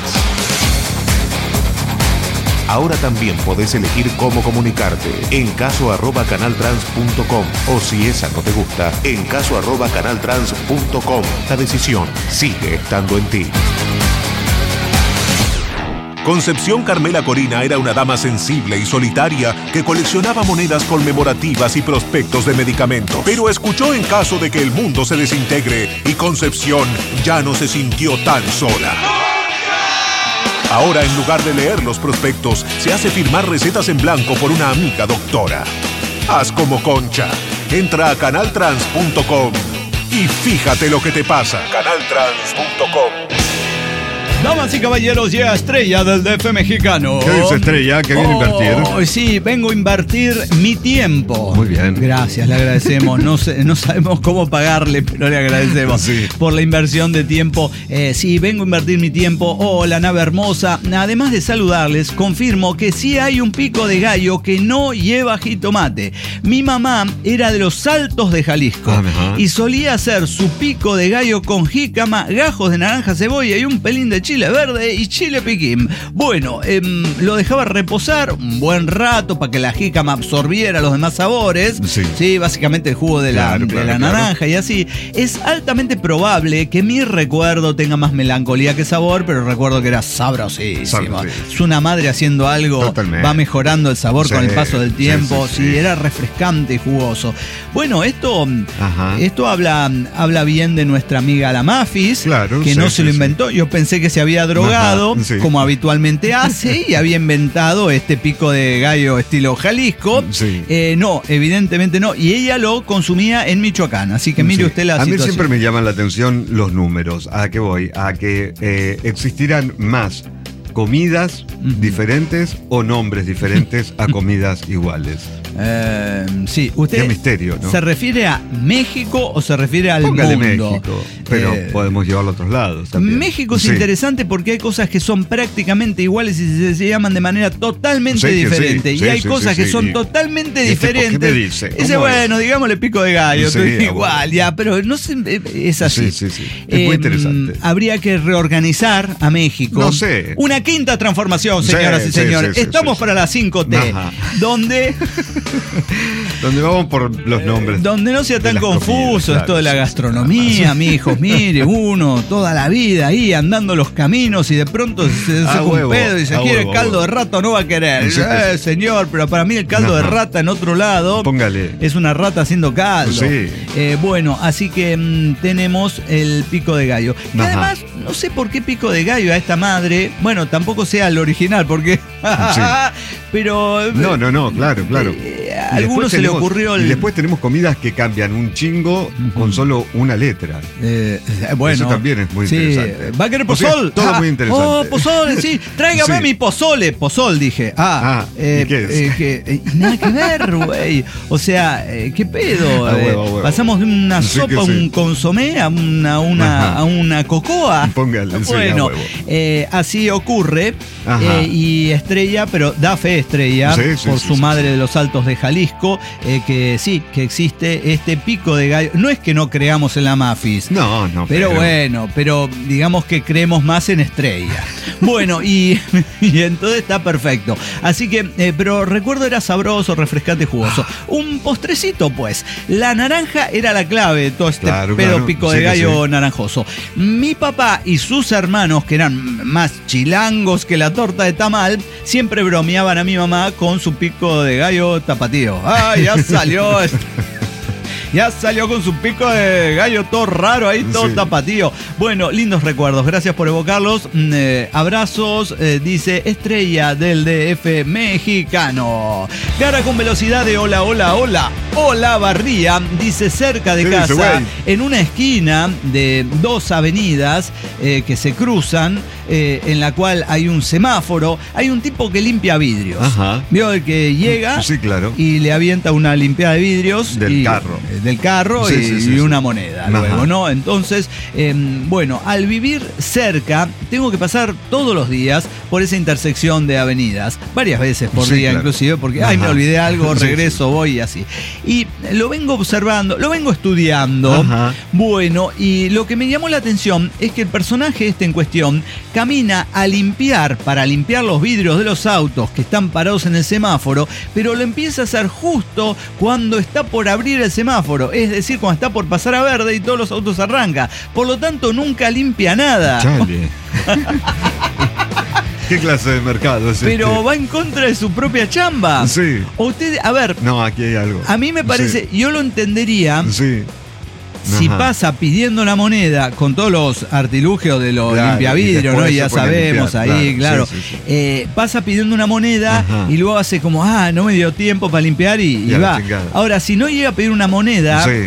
Ahora también podés elegir cómo comunicarte en caso arroba canaltrans punto com o si esa no te gusta, en caso arroba canaltrans punto com. La decisión sigue estando en ti. Concepción Carmela Corina era una dama sensible y solitaria que coleccionaba monedas conmemorativas y prospectos de medicamentos. Pero escuchó en caso de que el mundo se desintegre y Concepción ya no se sintió tan sola. Ahora, en lugar de leer los prospectos, se hace firmar recetas en blanco por una amiga doctora. Haz como Concha. Entra a canaltrans punto com y fíjate lo que te pasa. canaltrans punto com. Damas y caballeros, llega Estrella del D F mexicano. ¿Qué dice Estrella? ¿Qué viene a invertir? Oh, sí, vengo a invertir mi tiempo. Muy bien. Gracias, le agradecemos. No, sé, no sabemos cómo pagarle, pero le agradecemos sí. por la inversión de tiempo. Eh, sí, vengo a invertir mi tiempo. Hola, nave hermosa. Además de saludarles, confirmo que sí hay un pico de gallo que no lleva jitomate. Mi mamá era de los Saltos de Jalisco Ajá. y solía hacer su pico de gallo con jícama, gajos de naranja, cebolla y un pelín de chile verde y chile piquín. Bueno, eh, lo dejaba reposar un buen rato para que la jícama absorbiera los demás sabores. Sí, sí básicamente el jugo de claro, la, claro, de la claro. naranja y así. Es altamente probable que mi recuerdo tenga más melancolía que sabor, pero recuerdo que era sabrosísimo. Sabrosísimo. Es una madre haciendo algo, Totalmente. va mejorando el sabor Sí, con el paso del tiempo. sí, Sí, sí, sí. era refrescante y jugoso. Bueno, esto, Ajá. esto habla, habla bien de nuestra amiga la Mafis, Claro, que sí, no sí, se lo sí. inventó. Yo pensé que se había drogado, Ajá, sí. como habitualmente hace, y había inventado este pico de gallo estilo Jalisco. Sí. Eh, no, evidentemente no. Y ella lo consumía en Michoacán. Así que mire Sí. usted la A mí situación. siempre me llaman la atención los números. ¿A qué voy? A que eh, existirán más comidas Ujú. diferentes o nombres diferentes a comidas iguales. Eh, sí, usted Qué misterio, ¿no? ¿se refiere a México o se refiere al Póngale mundo? México, pero Eh, podemos llevarlo a otros lados también. México es Sí. interesante porque hay cosas que son prácticamente iguales y se, se llaman de manera totalmente Sí, que diferente. sí, y sí, hay sí, cosas sí, que sí. son Y- totalmente ¿y este por qué diferentes. me dice? Dice, ¿Cómo es? bueno, digámosle pico de gallo. Sí, tú, ah, igual, bueno. ya, pero no sé, eh, es así. Sí, sí, sí. Es muy interesante. Habría que reorganizar a México. No sé. Una quinta transformación, Sí, señoras y sí, señores. sí, sí, Estamos sí, para sí. la cinco T, Ajá. donde... Donde vamos por los nombres. Donde no sea de tan las confuso comidas, esto claro, de la sí, sí. gastronomía, mi hijo, mire, uno toda la vida ahí andando los caminos y de pronto se A saca un huevo, pedo y se a quiere huevo, caldo a de huevo. rata o no va a querer. Sí, sí, Eh, sí. señor, pero para mí el caldo de Ajá. rata en otro lado Póngale. es una rata haciendo caldo. Sí. Eh, bueno, así que mm, tenemos el pico de gallo. Y Ajá. además, no sé por qué pico de gallo a esta madre. Bueno, tampoco sea el original, porque. Sí. Pero. No, no, no, claro, claro. Eh, Y a alguno después se le tenemos- ocurrió el. Y después tenemos comidas que cambian un chingo con solo una letra. Eh, bueno, Eso también es muy sí. interesante. ¿Va a querer O sea, pozol? todo Ah, muy interesante. Oh, pozole, sí. Tráigame Sí. mi pozole. Pozol, dije. Ah, Ah, ¿y qué es? eh, que- eh, nada que ver, güey. O sea, eh, ¿qué pedo? A Eh, huevo, a huevo. Pasamos de una Sí, sopa, que sí. un consomé, a una, una, Ajá. a una cocoa. Póngale, sí, a Bueno, huevo. eh, así ocurre. Ajá. eh, y Estrella, pero da fe Estrella, Sí, sí, por sí, su sí, madre sí. de los Altos de Jalisco. Jalisco, eh, que sí, que existe este pico de gallo. No es que no creamos en la Mafis. No, no. Pero, pero bueno, pero digamos que creemos más en Estrella. Bueno, y, y entonces está perfecto. Así que, eh, pero recuerdo era sabroso, refrescante, jugoso. Un postrecito, pues. La naranja era la clave de todo este claro, pedo claro. pico Sí, de gallo sí. naranjoso. Mi papá y sus hermanos, que eran más chilangos que la torta de tamal, siempre bromeaban a mi mamá con su pico de gallo tapatío. ¡Ay, ya salió! esto! Ya salió con su pico de gallo todo raro ahí, todo sí. tapatío. Bueno, lindos recuerdos, gracias por evocarlos. Eh, abrazos, eh, dice Estrella del D F mexicano. Cara con velocidad de hola, hola, hola. Hola Barría, dice cerca de ¿Qué casa, dice, en una esquina de dos avenidas eh, que se cruzan, eh, en la cual hay un semáforo, hay un tipo que limpia vidrios. Ajá. Vio el que llega Sí, claro. y le avienta una limpiada de vidrios. Del y, carro. eh, del carro Sí, y, sí, sí, y sí. una moneda Ajá. luego, ¿no? Entonces, eh, bueno, al vivir cerca, tengo que pasar todos los días por esa intersección de avenidas, varias veces por Sí, día claro. inclusive, porque, ay, Ajá. me olvidé algo, Sí, regreso, sí. voy y así. Y lo vengo observando, lo vengo estudiando. Ajá. Bueno, y lo que me llamó la atención es que el personaje este en cuestión camina a limpiar, para limpiar los vidrios de los autos que están parados en el semáforo, pero lo empieza a hacer justo cuando está por abrir el semáforo, es decir, cuando está por pasar a verde y todos los autos arrancan. Por lo tanto, nunca limpia nada. Chale. ¿Qué clase de mercado es Pero este? va en contra de su propia chamba. Sí. O usted, a ver, No, aquí hay algo. a mí me parece, yo lo entendería Sí. si Ajá. pasa pidiendo la moneda con todos los artilugios de los Claro, limpiavidrios, y después ¿no? se Ya pone a sabemos limpiar, ahí, claro. claro. Sí, sí, sí. Eh, pasa pidiendo una moneda Ajá. y luego hace como, ah, no me dio tiempo para limpiar y, y Y a la va. chingada. Ahora, si no llega a pedir una moneda, Sí.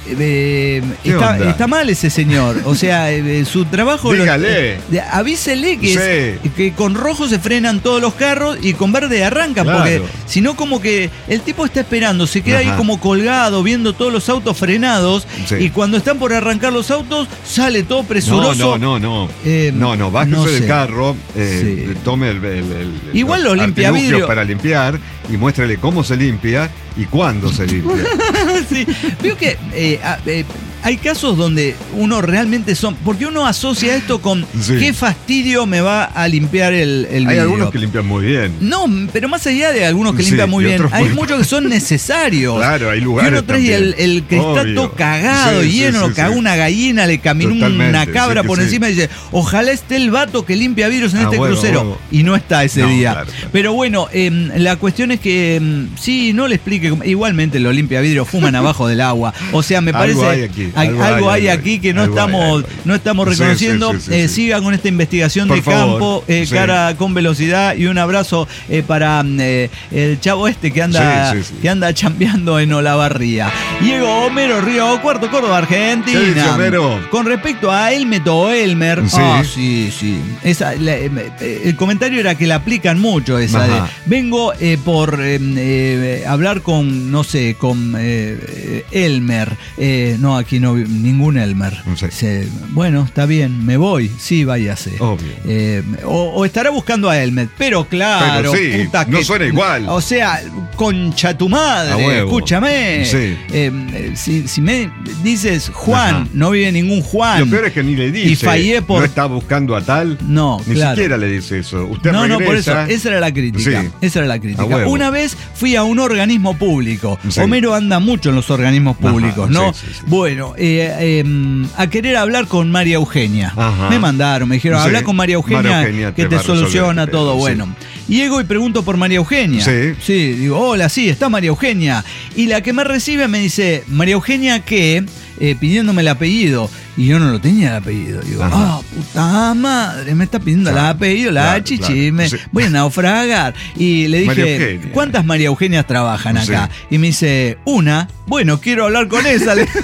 eh, ¿Qué está, onda? está mal ese señor. O sea, eh, su trabajo... lo- Dígale. eh, avísele que, Sí. es- que con rojo se frenan todos los carros y con verde arrancan. Claro. Porque si no, como que el tipo está esperando, se queda ahí Ajá. como colgado, viendo todos los autos frenados. Sí. Y cuando están por arrancar los autos, sale todo No, presuroso. no, no, no. Eh, no, no, bájese no sé. del carro, eh, Sí. tome el, el- el- Igual los artilugios limpiavidrios. para limpiar y muéstrele cómo se limpia y cuándo se limpia. Sí. Veo que eh, a- eh, hay casos donde uno realmente son... Porque uno asocia esto con Sí. qué fastidio me va a limpiar el, el Hay vidrio. algunos que limpian muy bien. No, pero más allá de algunos que Sí, limpian muy y bien, otros hay muy- muchos que son necesarios. Claro, hay Que lugares uno trae también. el, el que está Obvio. todo cagado, Sí, sí, lleno, sí, lo cagó sí. una gallina, le caminó Totalmente, una cabra sí que por sí. encima y dice, ojalá esté el vato que limpia vidrios en Ah, este huevo, crucero. huevo. Y no está ese No, día. claro, claro. Pero bueno, eh, la cuestión es que eh, sí, no le explique. cómo- Igualmente los limpia vidrios fuman abajo del agua. O sea, me Algo parece hay aquí, hay- algo algo hay, hay algo aquí hay, que no algo hay, estamos, algo hay. no estamos Sí, sí, reconociendo. sí, sí, Eh, sí. Sigan con esta investigación Por de favor, campo, eh, sí. cara con velocidad, y un abrazo eh, para eh, el chavo este que anda, Sí, sí, sí. que anda chambeando en Olavarría. Llegó Homero Río Cuarto, Córdoba, Argentina. ¿Qué dice Homero? Con respecto a Elmet o Elmer, Sí. ah, sí, sí. Esa, la- eh, eh, el comentario era que la aplican mucho esa de, Ajá. vengo eh, por eh, eh, hablar con, no sé, con eh, eh, Elmer. Eh, no, aquí no, vi- ningún Elmer. No sé. Dice, bueno, está bien, me voy. Sí, váyase. Obvio. Eh, o, o estará buscando a Elmer. Pero claro, Pero sí, puta no que- suena igual. O sea, concha tu A madre, huevo. escúchame. Sí. Eh, eh, si, si me dices Juan, Ajá. no vive ningún Juan. Lo peor es que ni le dice. Y fallé por- No está buscando a tal. No, Ni claro. siquiera le dice eso. Usted No, no, por eso, regresa. esa era la crítica. Sí. Esa era la crítica. A huevo. Una vez fui a un organismo público. Sí. Homero anda mucho en los organismos Ajá, públicos, ¿no? sí, sí, sí. Bueno, eh, eh, a querer hablar con María Eugenia. Ajá. Me mandaron, me dijeron, Sí. habla con María Eugenia, María Eugenia que te te va a resolver soluciona este pedo, todo. sí. Bueno, llego y pregunto por María Eugenia. Sí. Sí, digo, hola, sí, está María Eugenia. Y la que me recibe me dice, María Eugenia, ¿qué? Eh, pidiéndome el apellido. Y yo no lo tenía el apellido. Digo, Ajá. ah, puta madre, me está pidiendo Claro, el apellido, la claro, chichi, claro, me- sí. voy a naufragar. Y le María dije, Eugenia. ¿cuántas María Eugenias trabajan acá? Y me dice, una. Bueno, quiero hablar con esa. Le-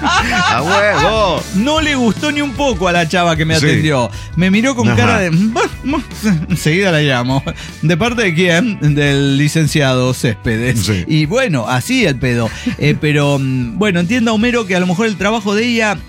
¡A huevo! No le gustó ni un poco a la chava que me Sí. atendió. Me miró con Ajá. cara de... Enseguida la llamo. ¿De parte de quién? Del licenciado Céspedes. Sí. Y bueno, así el pedo. Eh, pero mm, bueno, entienda Homero que a lo mejor el trabajo de ella es justamente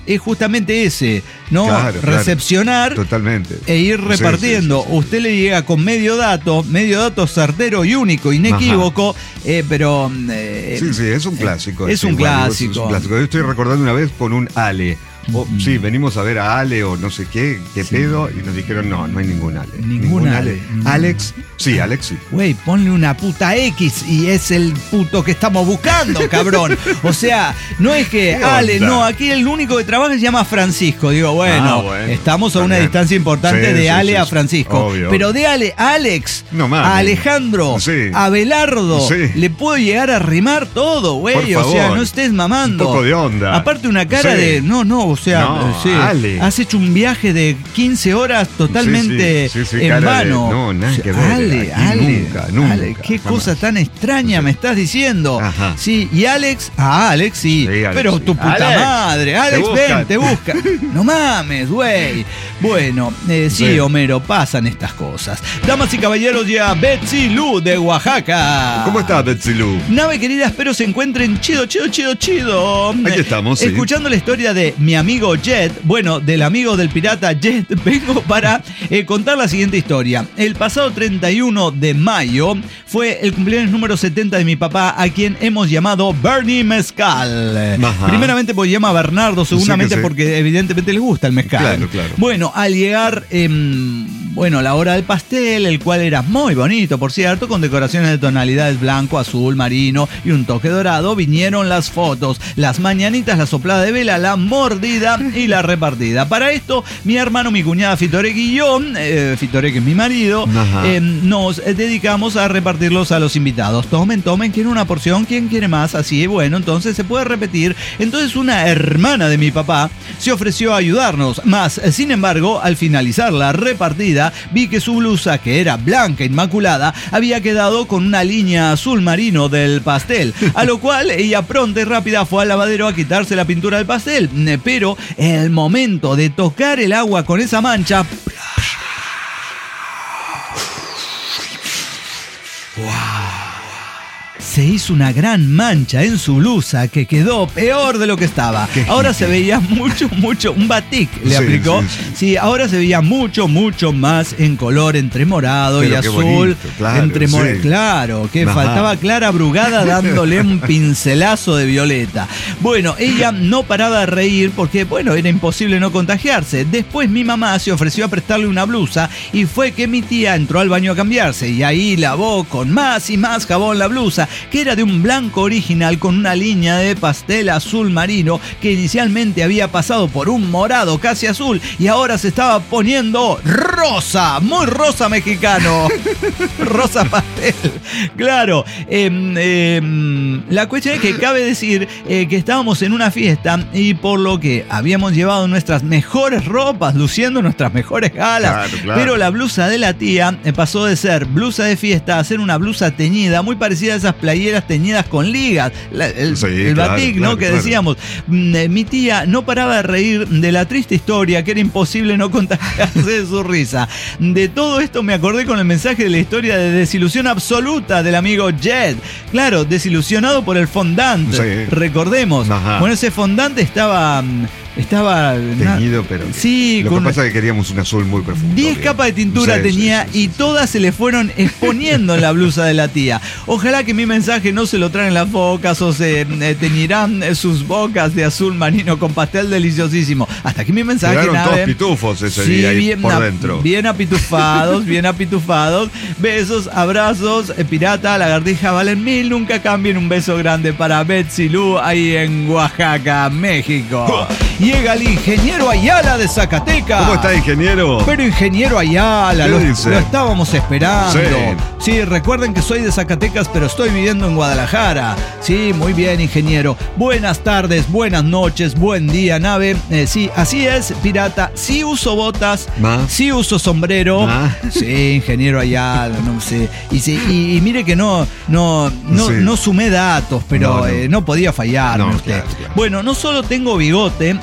justamente ese, ¿no? Claro, recepcionar claro. Totalmente. e ir repartiendo. Sí, sí, sí, sí. Usted le llega con medio dato, medio dato certero y único, inequívoco, eh, pero... Eh, sí, sí, es un clásico. Es un igual, clásico. Es un clásico. Yo estoy recordando una vez con un Ale. Oh, mm. Sí, venimos a ver a Ale o no sé qué, qué sí. pedo, y nos dijeron, no, no hay ningún Ale. Ningún, ningún Ale. Ale. Ningún. Alex, sí, Alex sí. Güey, ponle una puta X y es el puto que estamos buscando, cabrón. O sea, no es que Ale, no, aquí el único que trabaja se llama Francisco. Digo, bueno, ah, bueno estamos a una también. distancia importante sí, de sí, Ale sí, a Francisco. Obvio. Pero de Ale a Alex, no, a Alejandro, sí. a Belardo, sí. le puedo llegar a rimar todo, güey. O sea, no estés mamando. Un poco de onda. Aparte una cara sí. de, no, no, o sea, no, sí, Ale. has hecho un viaje de quince horas totalmente sí, sí, sí, sí, en vano. De, no, nada que ver. Ale, Ale, nunca, nunca. Ale, qué jamás. cosa tan extraña sí. me estás diciendo. Ajá. Sí, y Alex, ah, Alex sí, sí Alex, pero sí. tu puta Alex, madre, Alex, te ven, te busca. No mames, güey. Bueno, eh, sí, sí, Homero, pasan estas cosas. Damas y caballeros, ya Betsy Lu de Oaxaca. ¿Cómo estás, Betsy Lu? Nave querida, espero se encuentren chido, chido, chido, chido. Aquí estamos, eh, sí. Escuchando la historia de mi amigo Jet, bueno, del amigo del pirata Jet, vengo para eh, contar la siguiente historia. El pasado treinta y uno de mayo fue el cumpleaños número setenta de mi papá, a quien hemos llamado Bernie Mezcal. Ajá. Primeramente porque llama Bernardo, seguramente sí sí. porque evidentemente les gusta el mezcal. Claro, claro. Bueno, al llegar, eh, bueno, la hora del pastel, el cual era muy bonito, por cierto, con decoraciones de tonalidades blanco, azul, marino y un toque dorado, vinieron las fotos, las mañanitas, la soplada de vela, la mordida y la repartida. Para esto, mi hermano, mi cuñada Fitorek y yo, eh, Fitorek es mi marido, eh, nos dedicamos a repartirlos a los invitados. Tomen, tomen, quieren una porción, ¿quién quiere más? Así, bueno, entonces se puede repetir. Entonces una hermana de mi papá se ofreció a ayudarnos, más, sin embargo, al finalizar la repartida, vi que su blusa, que era blanca inmaculada, había quedado con una línea azul marino del pastel, a lo cual ella pronta y rápida fue al lavadero a quitarse la pintura del pastel, pero el momento de tocar el agua con esa mancha, ¡wow! Se hizo una gran mancha en su blusa que quedó peor de lo que estaba. Ahora se veía mucho, mucho, un batik le sí, aplicó. Sí, sí. sí, ahora se veía mucho, mucho más en color entre morado Pero y azul. Bonito, claro, entre sí. Claro, que Ajá. faltaba Clara Brugada dándole un pincelazo de violeta. Bueno, ella no paraba de reír porque, bueno, era imposible no contagiarse. Después mi mamá se ofreció a prestarle una blusa y fue que mi tía entró al baño a cambiarse y ahí lavó con más y más jabón la blusa, que era de un blanco original con una línea de pastel azul marino que inicialmente había pasado por un morado casi azul y ahora se estaba poniendo rosa, muy rosa mexicano. Rosa pastel. Claro. Eh, eh, la cuestión es que cabe decir eh, que estábamos en una fiesta y por lo que habíamos llevado nuestras mejores ropas, luciendo nuestras mejores galas. Claro, claro. Pero la blusa de la tía eh, pasó de ser blusa de fiesta a ser una blusa teñida, muy parecida a esas playeras teñidas con ligas, la, el, sí, el claro, batik, ¿no? Claro, que claro. decíamos. Mi tía no paraba de reír de la triste historia, que era imposible no contagiarse de su risa. De todo esto me acordé con el mensaje de la historia de desilusión absoluta del amigo Jet. Claro, desilusionado por el fondant. Sí. Recordemos. Ajá. Bueno, ese fondant estaba... Estaba teñido, pero sí, lo que pasa es que queríamos un azul muy profundo. diez capas de tintura sí, tenía sí, sí, sí, y todas se le fueron exponiendo en la blusa de la tía. Ojalá que mi mensaje no se lo traen las bocas o se eh, teñirán sus bocas de azul marino con pastel deliciosísimo. Hasta aquí mi mensaje. Quedaron nada, todos pitufos ese sí, día bien, por dentro. Bien apitufados, bien apitufados. Besos, abrazos, eh, pirata, lagartija valen mil. Nunca cambien. Un beso grande para Betsy Lu ahí en Oaxaca, México. Llega el ingeniero Ayala de Zacatecas. ¿Cómo está, ingeniero? Pero ingeniero Ayala, lo, lo estábamos esperando. Sí. sí, recuerden que soy de Zacatecas, pero estoy viviendo en Guadalajara. Sí, muy bien, ingeniero. Buenas tardes, buenas noches, buen día, nave. Eh, sí, así es, pirata. Sí uso botas, ¿Ma? sí uso sombrero. ¿Ma? Sí, ingeniero Ayala, no sé. Y, sí, y, y mire que no, no, no, sí. no sumé datos, pero no, no. Eh, no podía fallarme no, usted. Claro, claro. Bueno, no solo tengo bigote,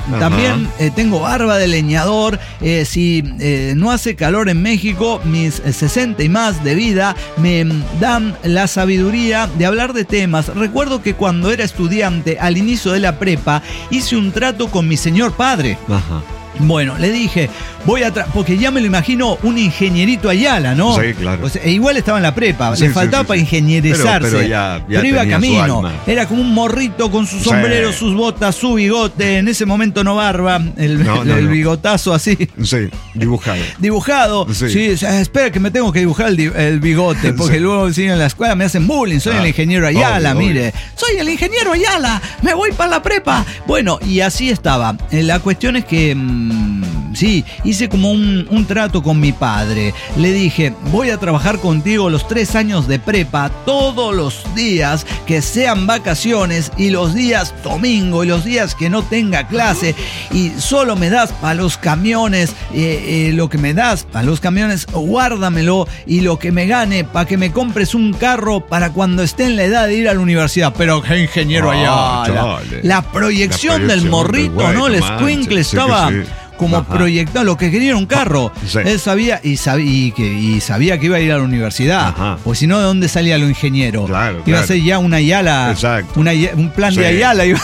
Ajá. También eh, tengo barba de leñador. Eh, si eh, no hace calor en México, mis eh, sesenta y más de vida me dan la sabiduría de hablar de temas. Recuerdo que cuando era estudiante, al inicio de la prepa, hice un trato con mi señor padre. Ajá. Bueno, le dije, voy a... Tra- porque ya me lo imagino un ingenierito Ayala, ¿no? Sí, claro. O sea, e igual estaba en la prepa, Sí, le sí, faltaba sí, para sí. ingenierizarse. Pero, pero ya, ya pero iba tenía su camino. alma. Era como un morrito con su sombrero, Sí. sus botas, su bigote. En ese momento no barba, el, No, no, el no. bigotazo así. Sí, dibujado. Dibujado. Sí. Sí, o sea, espera que me tengo que dibujar el, di- el bigote, porque Sí. luego si en la escuela me hacen bullying. Soy Ah, el ingeniero Ayala, obvio, mire. Soy el ingeniero Ayala, me voy para la prepa. Bueno, y así estaba. Eh, La cuestión es que... mmm, sí, hice como un, un trato con mi padre. Le dije, voy a trabajar contigo los tres años de prepa, todos los días que sean vacaciones y los días domingo y los días que no tenga clase, y solo me das para los camiones, eh, eh, lo que me das para los camiones, guárdamelo, y lo que me gane para que me compres un carro para cuando esté en la edad de ir a la universidad. Pero qué ingeniero Ah, allá. La, chale. la proyección La del proyección morrito, del güey, ¿no? El no squinkle manches, sí que estaba... sí. como Ajá. proyectado, lo que quería era un carro. Sí. Él sabía y, sab- y, que, y sabía que iba a ir a la universidad. Ajá. Pues si no, ¿de dónde salía lo ingeniero? Claro, Iba claro. a ser ya una Ayala. Exacto. Una, Aya- un plan Sí. de Ayala. iba-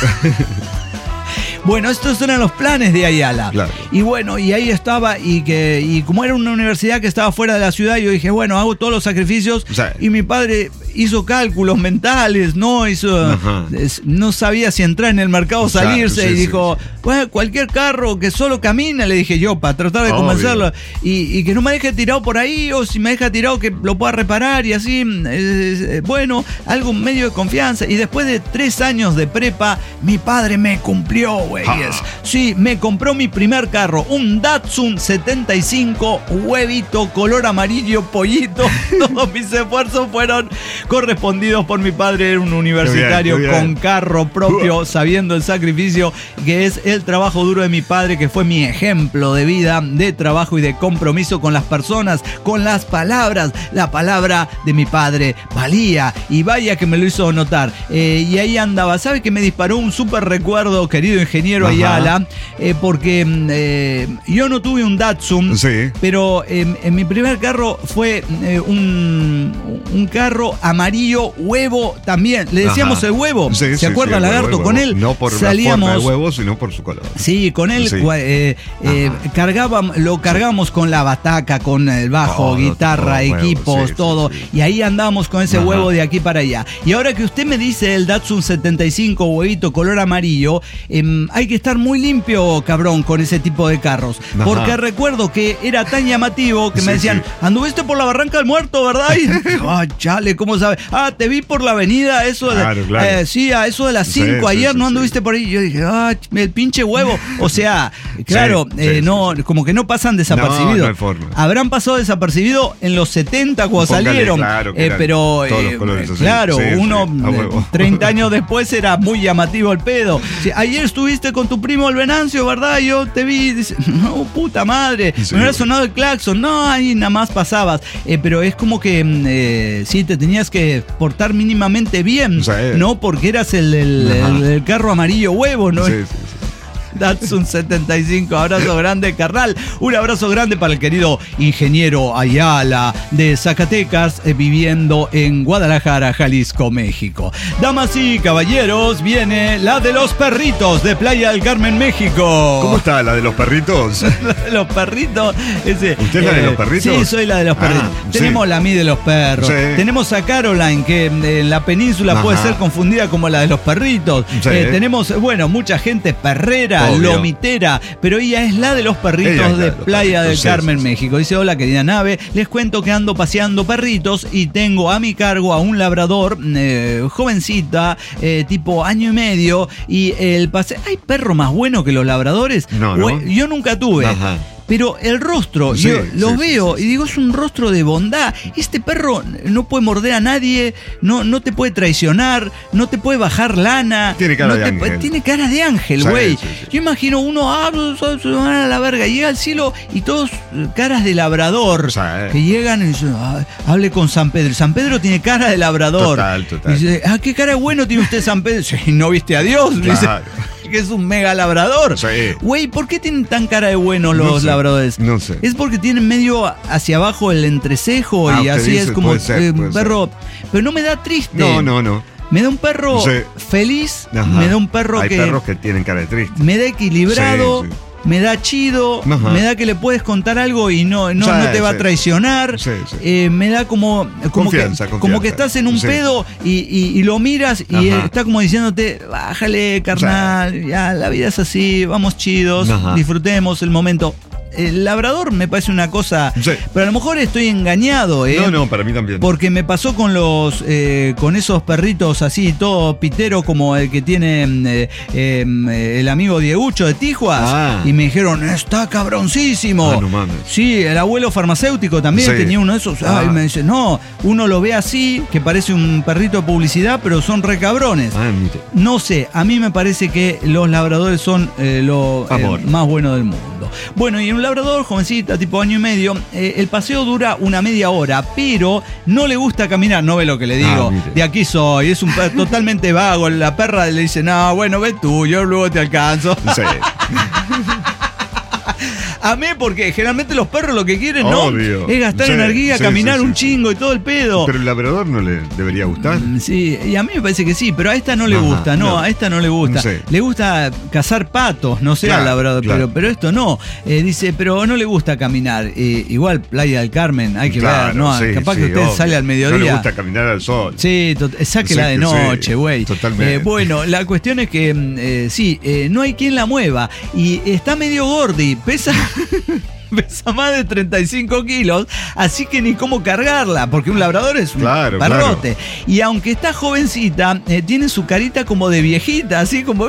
Bueno, estos eran los planes de Ayala. Claro. Y bueno, y ahí estaba, y que y como era una universidad que estaba fuera de la ciudad, yo dije, bueno, hago todos los sacrificios. Sí. Y mi padre hizo cálculos mentales, ¿no? Hizo, Ajá. es- no sabía si entrar en el mercado o Claro, salirse. sí, y sí, dijo, bueno, cualquier carro que solo camina, le dije yo, para tratar de Obvio. convencerlo. Y, y que no me deje tirado por ahí, o si me deja tirado que lo pueda reparar y así. eh, eh, bueno, algo medio de confianza. Y después de tres años de prepa, mi padre me cumplió, güeyes. Sí, me compró mi primer carro, un Datsun setenta y cinco, huevito, color amarillo, pollito. Todos mis esfuerzos fueron correspondidos por mi padre. Era un universitario Qué bien, qué bien. con carro propio, sabiendo el sacrificio que es el trabajo duro de mi padre, que fue mi ejemplo de vida, de trabajo y de compromiso con las personas, con las palabras. La palabra de mi padre valía, y vaya que me lo hizo notar. Eh, y ahí andaba. ¿Sabe que me disparó un súper recuerdo, querido ingeniero Ajá. Ayala? Eh, porque eh, yo no tuve un Datsun, Sí. pero eh, en mi primer carro fue eh, un, un carro amarillo huevo también. Le decíamos Ajá. el huevo. Sí, ¿Se sí, acuerda, sí, el Lagarto? huevo, Con huevo. él No por salíamos... la forma del huevo, sino por su color. Sí, con él Sí. cua- eh, eh, cargábamos, lo cargamos con la bataca, con el bajo, Todo, guitarra, todo, huevo, equipos, sí, todo. sí, sí. Y ahí andábamos con ese Ajá. huevo de aquí para allá. Y ahora que usted me dice el Datsun setenta y cinco, huevito color amarillo, em, hay que estar muy limpio, cabrón, con ese tipo de carros. Ajá. Porque recuerdo que era tan llamativo que me Sí, decían, sí. anduviste por la Barranca del Muerto, ¿verdad? Y, ah, chale, ¿cómo sabe? Ah, te vi por la avenida, eso de, Claro, claro. eh, sí, a eso de las Sí, cinco sí, ayer, sí, ¿no sí. anduviste por ahí? Yo dije, ah, el pinche huevo. O sea, claro, Sí, eh, sí, no, sí. como que no pasan desapercibidos. No, no hay forma. Habrán pasado desapercibidos en los setenta cuando Póngale, salieron. claro, que eh, eran pero, todos los eh, colores así. claro, Sí, sí, uno a huevo. eh, treinta años después era muy llamativo el pedo. Sí, ayer estuviste con tu primo el Venancio, ¿verdad? Yo te vi. Dice, no, puta madre. Sí, me hubiera güey. sonado el claxon. No, ahí nada más pasabas. Eh, pero es como que mm, eh, sí, te tenías que portar mínimamente bien. Sí. No porque eras el, el- Ajá. el- el carro amarillo huevo, ¿no? Sí, sí, sí. Datsun setenta y cinco, abrazo grande, carnal. Un abrazo grande para el querido ingeniero Ayala de Zacatecas, eh, viviendo en Guadalajara, Jalisco, México. Damas y caballeros, viene la de los perritos de Playa del Carmen, México. ¿Cómo está la de los perritos? La de los perritos. Ese, ¿Usted es la de los perritos? Sí, soy la de los Ah, perritos. sí. Tenemos la mí de los perros. Sí. Tenemos a Caroline, que en la península Ajá. puede ser confundida como la de los perritos. Sí. Eh, tenemos, bueno, mucha gente perrera, Obvio. lomitera, pero ella es la de los perritos Ella es la de de los Playa perritos, del sí, Carmen, sí, sí. México. Dice, hola querida nave, les cuento que ando paseando perritos y tengo a mi cargo a un labrador, eh, jovencita, eh, tipo año y medio, y el pase... ¿Hay perro más bueno que los labradores? No, no. O- Yo nunca tuve. Ajá. Pero el rostro, Sí, yo sí, lo sí, veo sí, sí. y digo, es un rostro de bondad. Este perro no puede morder a nadie, no, no te puede traicionar, no te puede bajar lana. Tiene cara no de te ángel. puede- Tiene cara de ángel, Sí, güey. sí, sí. Yo imagino uno, ah, se van a la verga, llega al cielo y todos eh, caras de labrador. Sí. Que llegan y dicen, ah, hable con San Pedro. San Pedro tiene cara de labrador. Total, total. Y dice, ah, qué cara bueno tiene usted, San Pedro. Sí, no viste a Dios. Dice. Claro. que es un mega labrador. Sí. Güey, ¿por qué tienen tan cara de bueno los no sé, labradores? No sé. Es porque tienen medio hacia abajo el entrecejo Ah, y así dice, es como puede ser, eh, un puede perro. Pero no me da triste. No, no, no. Me da un perro Sí. feliz, Ajá. me da un perro Hay que perros que tienen cara de triste. me da equilibrado. Sí, sí. Me da chido, Ajá. me da que le puedes contar algo y no, no, Sí, no te va sí. a traicionar. Sí, sí. Eh, me da como, como, Confianza, que, confianza. como que estás en un Sí. pedo y, y- y lo miras y Ajá. él está como diciéndote, bájale, carnal, ya la vida es así, vamos chidos, Ajá. disfrutemos el momento. El labrador me parece una cosa, Sí. pero a lo mejor estoy engañado, ¿eh? No, no, para mí también. Porque me pasó con los eh, con esos perritos así, todo pitero como el que tiene eh, eh, el amigo Diegucho de Tijuas. Ah. Y me dijeron, está cabroncísimo. Ah, no mames. Sí, el abuelo farmacéutico también Sí. tenía uno de esos. Ah. Ay, me dice, no, uno lo ve así, que parece un perrito de publicidad, pero son re cabrones. Ah, mire. No sé, a mí me parece que los labradores son eh, lo eh, Amor. más bueno del mundo. Bueno, y un labrador, jovencita, tipo año y medio, eh, el paseo dura una media hora, pero no le gusta caminar, no ve lo que le digo. Ah, mire. De aquí soy, es un perro totalmente vago. La perra le dice, no, bueno, ve tú, yo luego te alcanzo. Sí. Amé porque generalmente los perros lo que quieren, Obvio. ¿no? Es gastar Sí, energía, sí, caminar sí, sí, un sí. chingo y todo el pedo. Pero el labrador no le debería gustar. Mm, Sí, y a mí me parece que sí, pero a esta no le Ajá, gusta, no, no. a esta no le gusta. Sí. Le gusta cazar patos, no sé, Claro, al labrador, claro. pero, pero esto no. Eh, dice, pero no le gusta caminar. Eh, igual Playa del Carmen, hay que Claro, ver, ¿no? sí, Capaz sí, que usted obvio. sale al mediodía. No le gusta caminar al sol. Sí, tot- sáquela Sí, de que sí, noche, güey. totalmente. Eh, bueno, la cuestión es que, mm, eh, sí, eh, no hay quien la mueva. Y está medio gordi, pesa... Pesa más de treinta y cinco kilos, así que ni cómo cargarla, porque un labrador es un Claro, perrote. Y aunque está jovencita, eh, tiene su carita como de viejita, así como...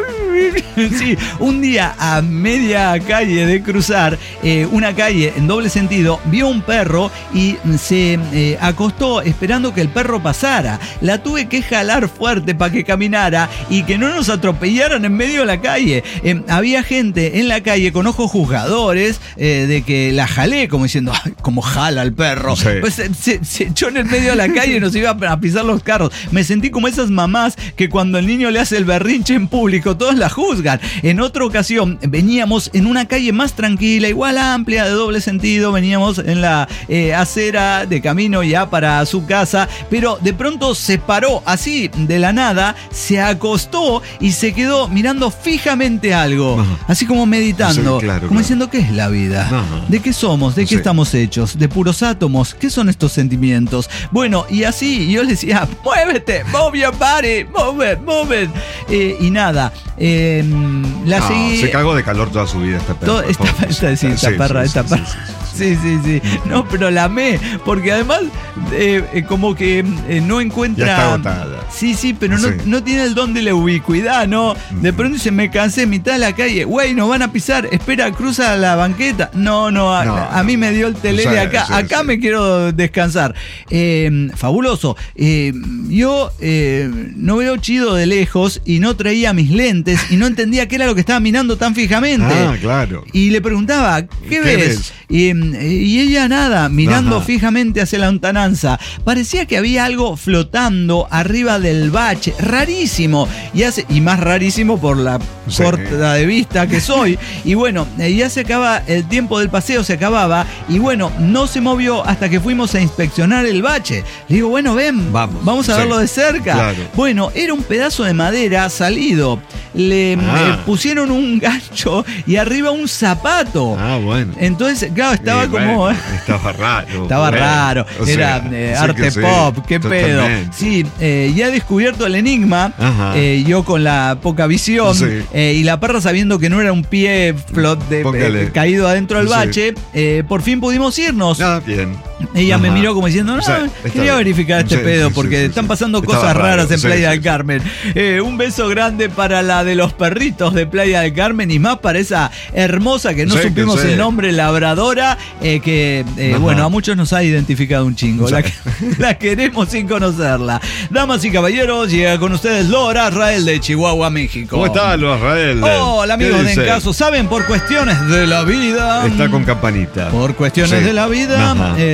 Sí, un día a media calle de cruzar, eh, una calle en doble sentido, vio un perro y se eh, acostó esperando que el perro pasara. La tuve que jalar fuerte para que caminara y que no nos atropellaran en medio de la calle. Eh, había gente en la calle con ojos juzgadores eh, de que la jalé, como diciendo, "Ay, cómo jala el perro". Sí. Pues se, se- se echó en el medio de la calle y nos iba a pisar los carros. Me sentí como esas mamás que cuando el niño le hace el berrinche en público, todos la juzgan. En otra ocasión, veníamos en una calle más tranquila, igual amplia, de doble sentido, veníamos en la eh, acera de camino ya para su casa, pero de pronto se paró así de la nada, se acostó y se quedó mirando fijamente algo, Ajá. así como meditando, Sí, claro, como claro. diciendo, ¿qué es la vida? Ajá. ¿De qué somos? ¿De qué Sí. estamos hechos? ¿De puros átomos? ¿Qué son estos sentimientos? Bueno, y así yo le decía, muévete, move your body, move it, move it. Eh, y nada, eh, la No, seguí... se cagó de calor toda su vida esta perra. Todo- esta, pobre. esta, sí, esta Sí, perra, sí, esta sí, perra. sí, sí, sí. Sí, sí, sí. No, pero la amé, porque además eh, eh, como que eh, no encuentra... Ya está agotada. Sí, sí, pero no, Sí. no tiene el don de la ubicuidad, ¿no? De pronto se me cansé en mitad de la calle. Güey, nos van a pisar. Espera, cruza la banqueta. No, no, a, No, a mí no. me dio el tele Sí, de acá. sí, acá sí. me quiero descansar. Eh, fabuloso. Eh, yo eh, no veo chido de lejos y no traía mis lentes y no entendía qué era lo que estaba mirando tan fijamente. Ah, claro. Y le preguntaba, ¿qué, ¿Qué ves? ves? Y, y ella nada, mirando Ajá. fijamente hacia la lontananza. Parecía que había algo flotando arriba del bache. Rarísimo. Y, hace, y más rarísimo por la Sí. corta de vista que soy. Y bueno, eh, ya se acaba el tiempo del paseo, se acababa. Y bueno, no se movió hasta que fuimos a inspeccionar el bache. Le digo, bueno, ven, Vamos. vamos a Sí. verlo de cerca. Claro. Bueno, era un pedazo de madera salido. Le Ah. eh, pusieron un gancho y arriba un zapato. Ah, bueno. Entonces, claro, estaba Sí, como... bueno, estaba raro. Estaba bueno. raro, O era sea, eh, sí arte que sí, pop, qué pedo. totalmente. Sí, eh, ya he descubierto el enigma, Ajá. eh, yo con la poca visión, Sí. eh, y la perra sabiendo que no era un pie flot de, Póngale. eh, caído adentro del Sí. bache, eh, por fin pudimos irnos. Ah, bien. Ella me Ajá. miró como diciendo, no, Sí, está quería bien. verificar este Sí, pedo sí, porque sí, sí, están sí. pasando Estaba cosas raro, raras en sí, Playa sí, del sí. Carmen. Eh, un beso grande para la de los perritos de Playa del Carmen y más para esa hermosa que no Sí, que supimos sí. el nombre, labradora, eh, que eh, Ajá. bueno, a muchos nos ha identificado un chingo. Sí. La, la queremos sin conocerla. Damas y caballeros, llega con ustedes Lora Rael de Chihuahua, México. ¿Cómo está, Luis Rael? Hola ¿Qué amigos de En dice? Caso. ¿Saben? Por cuestiones de la vida. Está con campanita. Por cuestiones Sí. de la vida, Ajá. eh,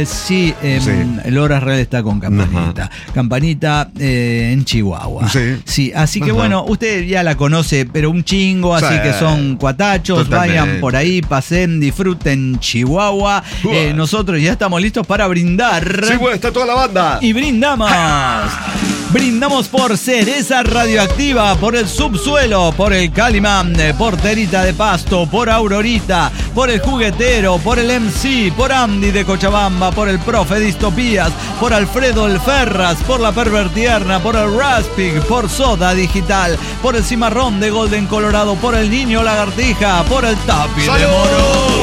sí, eh, Sí. el Hora Real está con Campanita. Ajá. Campanita eh, en Chihuahua. Sí. Sí, así que Ajá. bueno, usted ya la conoce, pero un chingo, así Sí. que son cuatachos. Totalmente. Vayan por ahí, pasen, disfruten Chihuahua. Uah. Eh, nosotros ya estamos listos para brindar. Sí, bueno, está toda la banda. Y brindamos. Brindamos por Cereza Radioactiva, por el Subsuelo, por el Calimán, por Terita de Pasto, por Aurorita, por el Juguetero, por el M C, por Andy de Cochabamba, por el Profe Distopías, por Alfredo El Ferras, por la Pervertierna, por el Raspig, por Soda Digital, por el Cimarrón de Golden Colorado, por el Niño Lagartija, por el Tapi de Moro.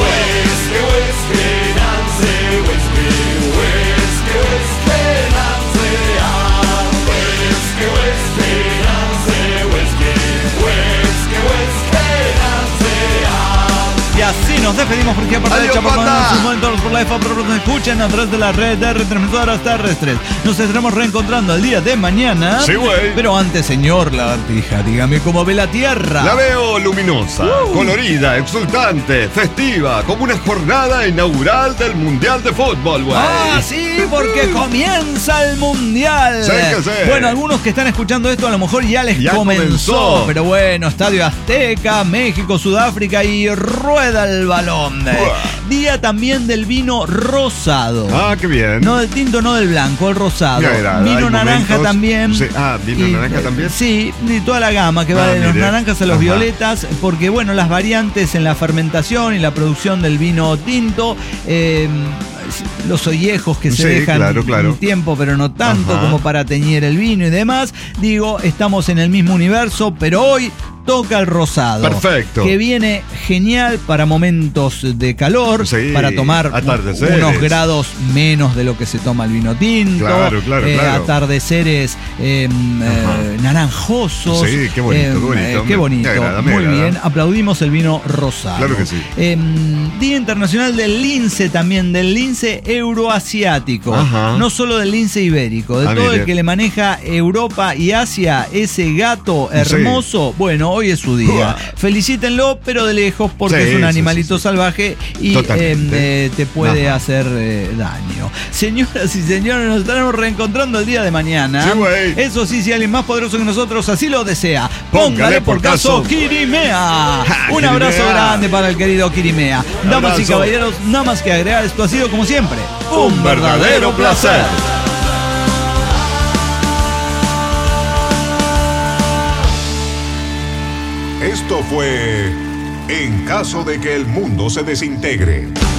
Y así nos despedimos porque a partir de Adiós, Chaparrón banda. en sus momentos por Life pero nos escuchen a través de la red de retransmisoras terrestres. Nos estaremos reencontrando el día de mañana. Sí, güey. Pero antes, señor Lagartija, dígame cómo ve la Tierra. La veo luminosa, Uh. colorida, exultante, festiva, como una jornada inaugural del Mundial de Fútbol, güey. Ah, sí, porque comienza el Mundial. Sí, que sí. Bueno, algunos que están escuchando esto a lo mejor ya les Ya comenzó, comenzó. Pero bueno, Estadio Azteca, México, Sudáfrica y rueda el balón. Uah. Día también del vino rosado. Ah, qué bien. No del tinto, no del blanco, el rosado. Me agrada, Vino hay naranja momentos- también. Sí, ah, vino Y, naranja también. Sí, y toda la gama que va Ah, de los mire. naranjas a los Ajá. violetas, porque bueno, las variantes en la fermentación y la producción del vino tinto, eh, los ollejos que se Sí, dejan claro, claro. un tiempo, pero no tanto Ajá. como para teñir el vino y demás. Digo, estamos en el mismo universo, pero hoy toca el rosado. Perfecto. Que viene genial para momentos de calor, Sí, para tomar atardeceres. unos grados menos de lo que se toma el vino tinto. Claro, claro, eh, claro. atardeceres eh, eh, naranjosos. Sí, qué bonito, qué bonito. qué Me- bonito. me agrada, me Muy agrada. bien, aplaudimos el vino rosado. Claro que sí. Eh, Día Internacional del Lince también, del lince euroasiático. Ajá. No solo del lince ibérico, de Ah, todo mire. el que le maneja Europa y Asia ese gato hermoso. Bueno, hoy es su día. Uah. Felicítenlo, pero de lejos, porque Sí, es un sí, animalito sí, sí. salvaje y Totalmente. eh, te puede Ajá. hacer eh, daño. Señoras y señores, nos estaremos reencontrando el día de mañana. Sí, güey. Eso sí, si alguien más poderoso que nosotros así lo desea, póngale, Póngale por por caso caso. Kirimea. Ja, Un abrazo Kirimea. grande para el querido Kirimea. Damas y Abrazo. caballeros, nada más que agregar, esto ha sido como siempre Un verdadero placer. Esto fue En caso de que el mundo se desintegre.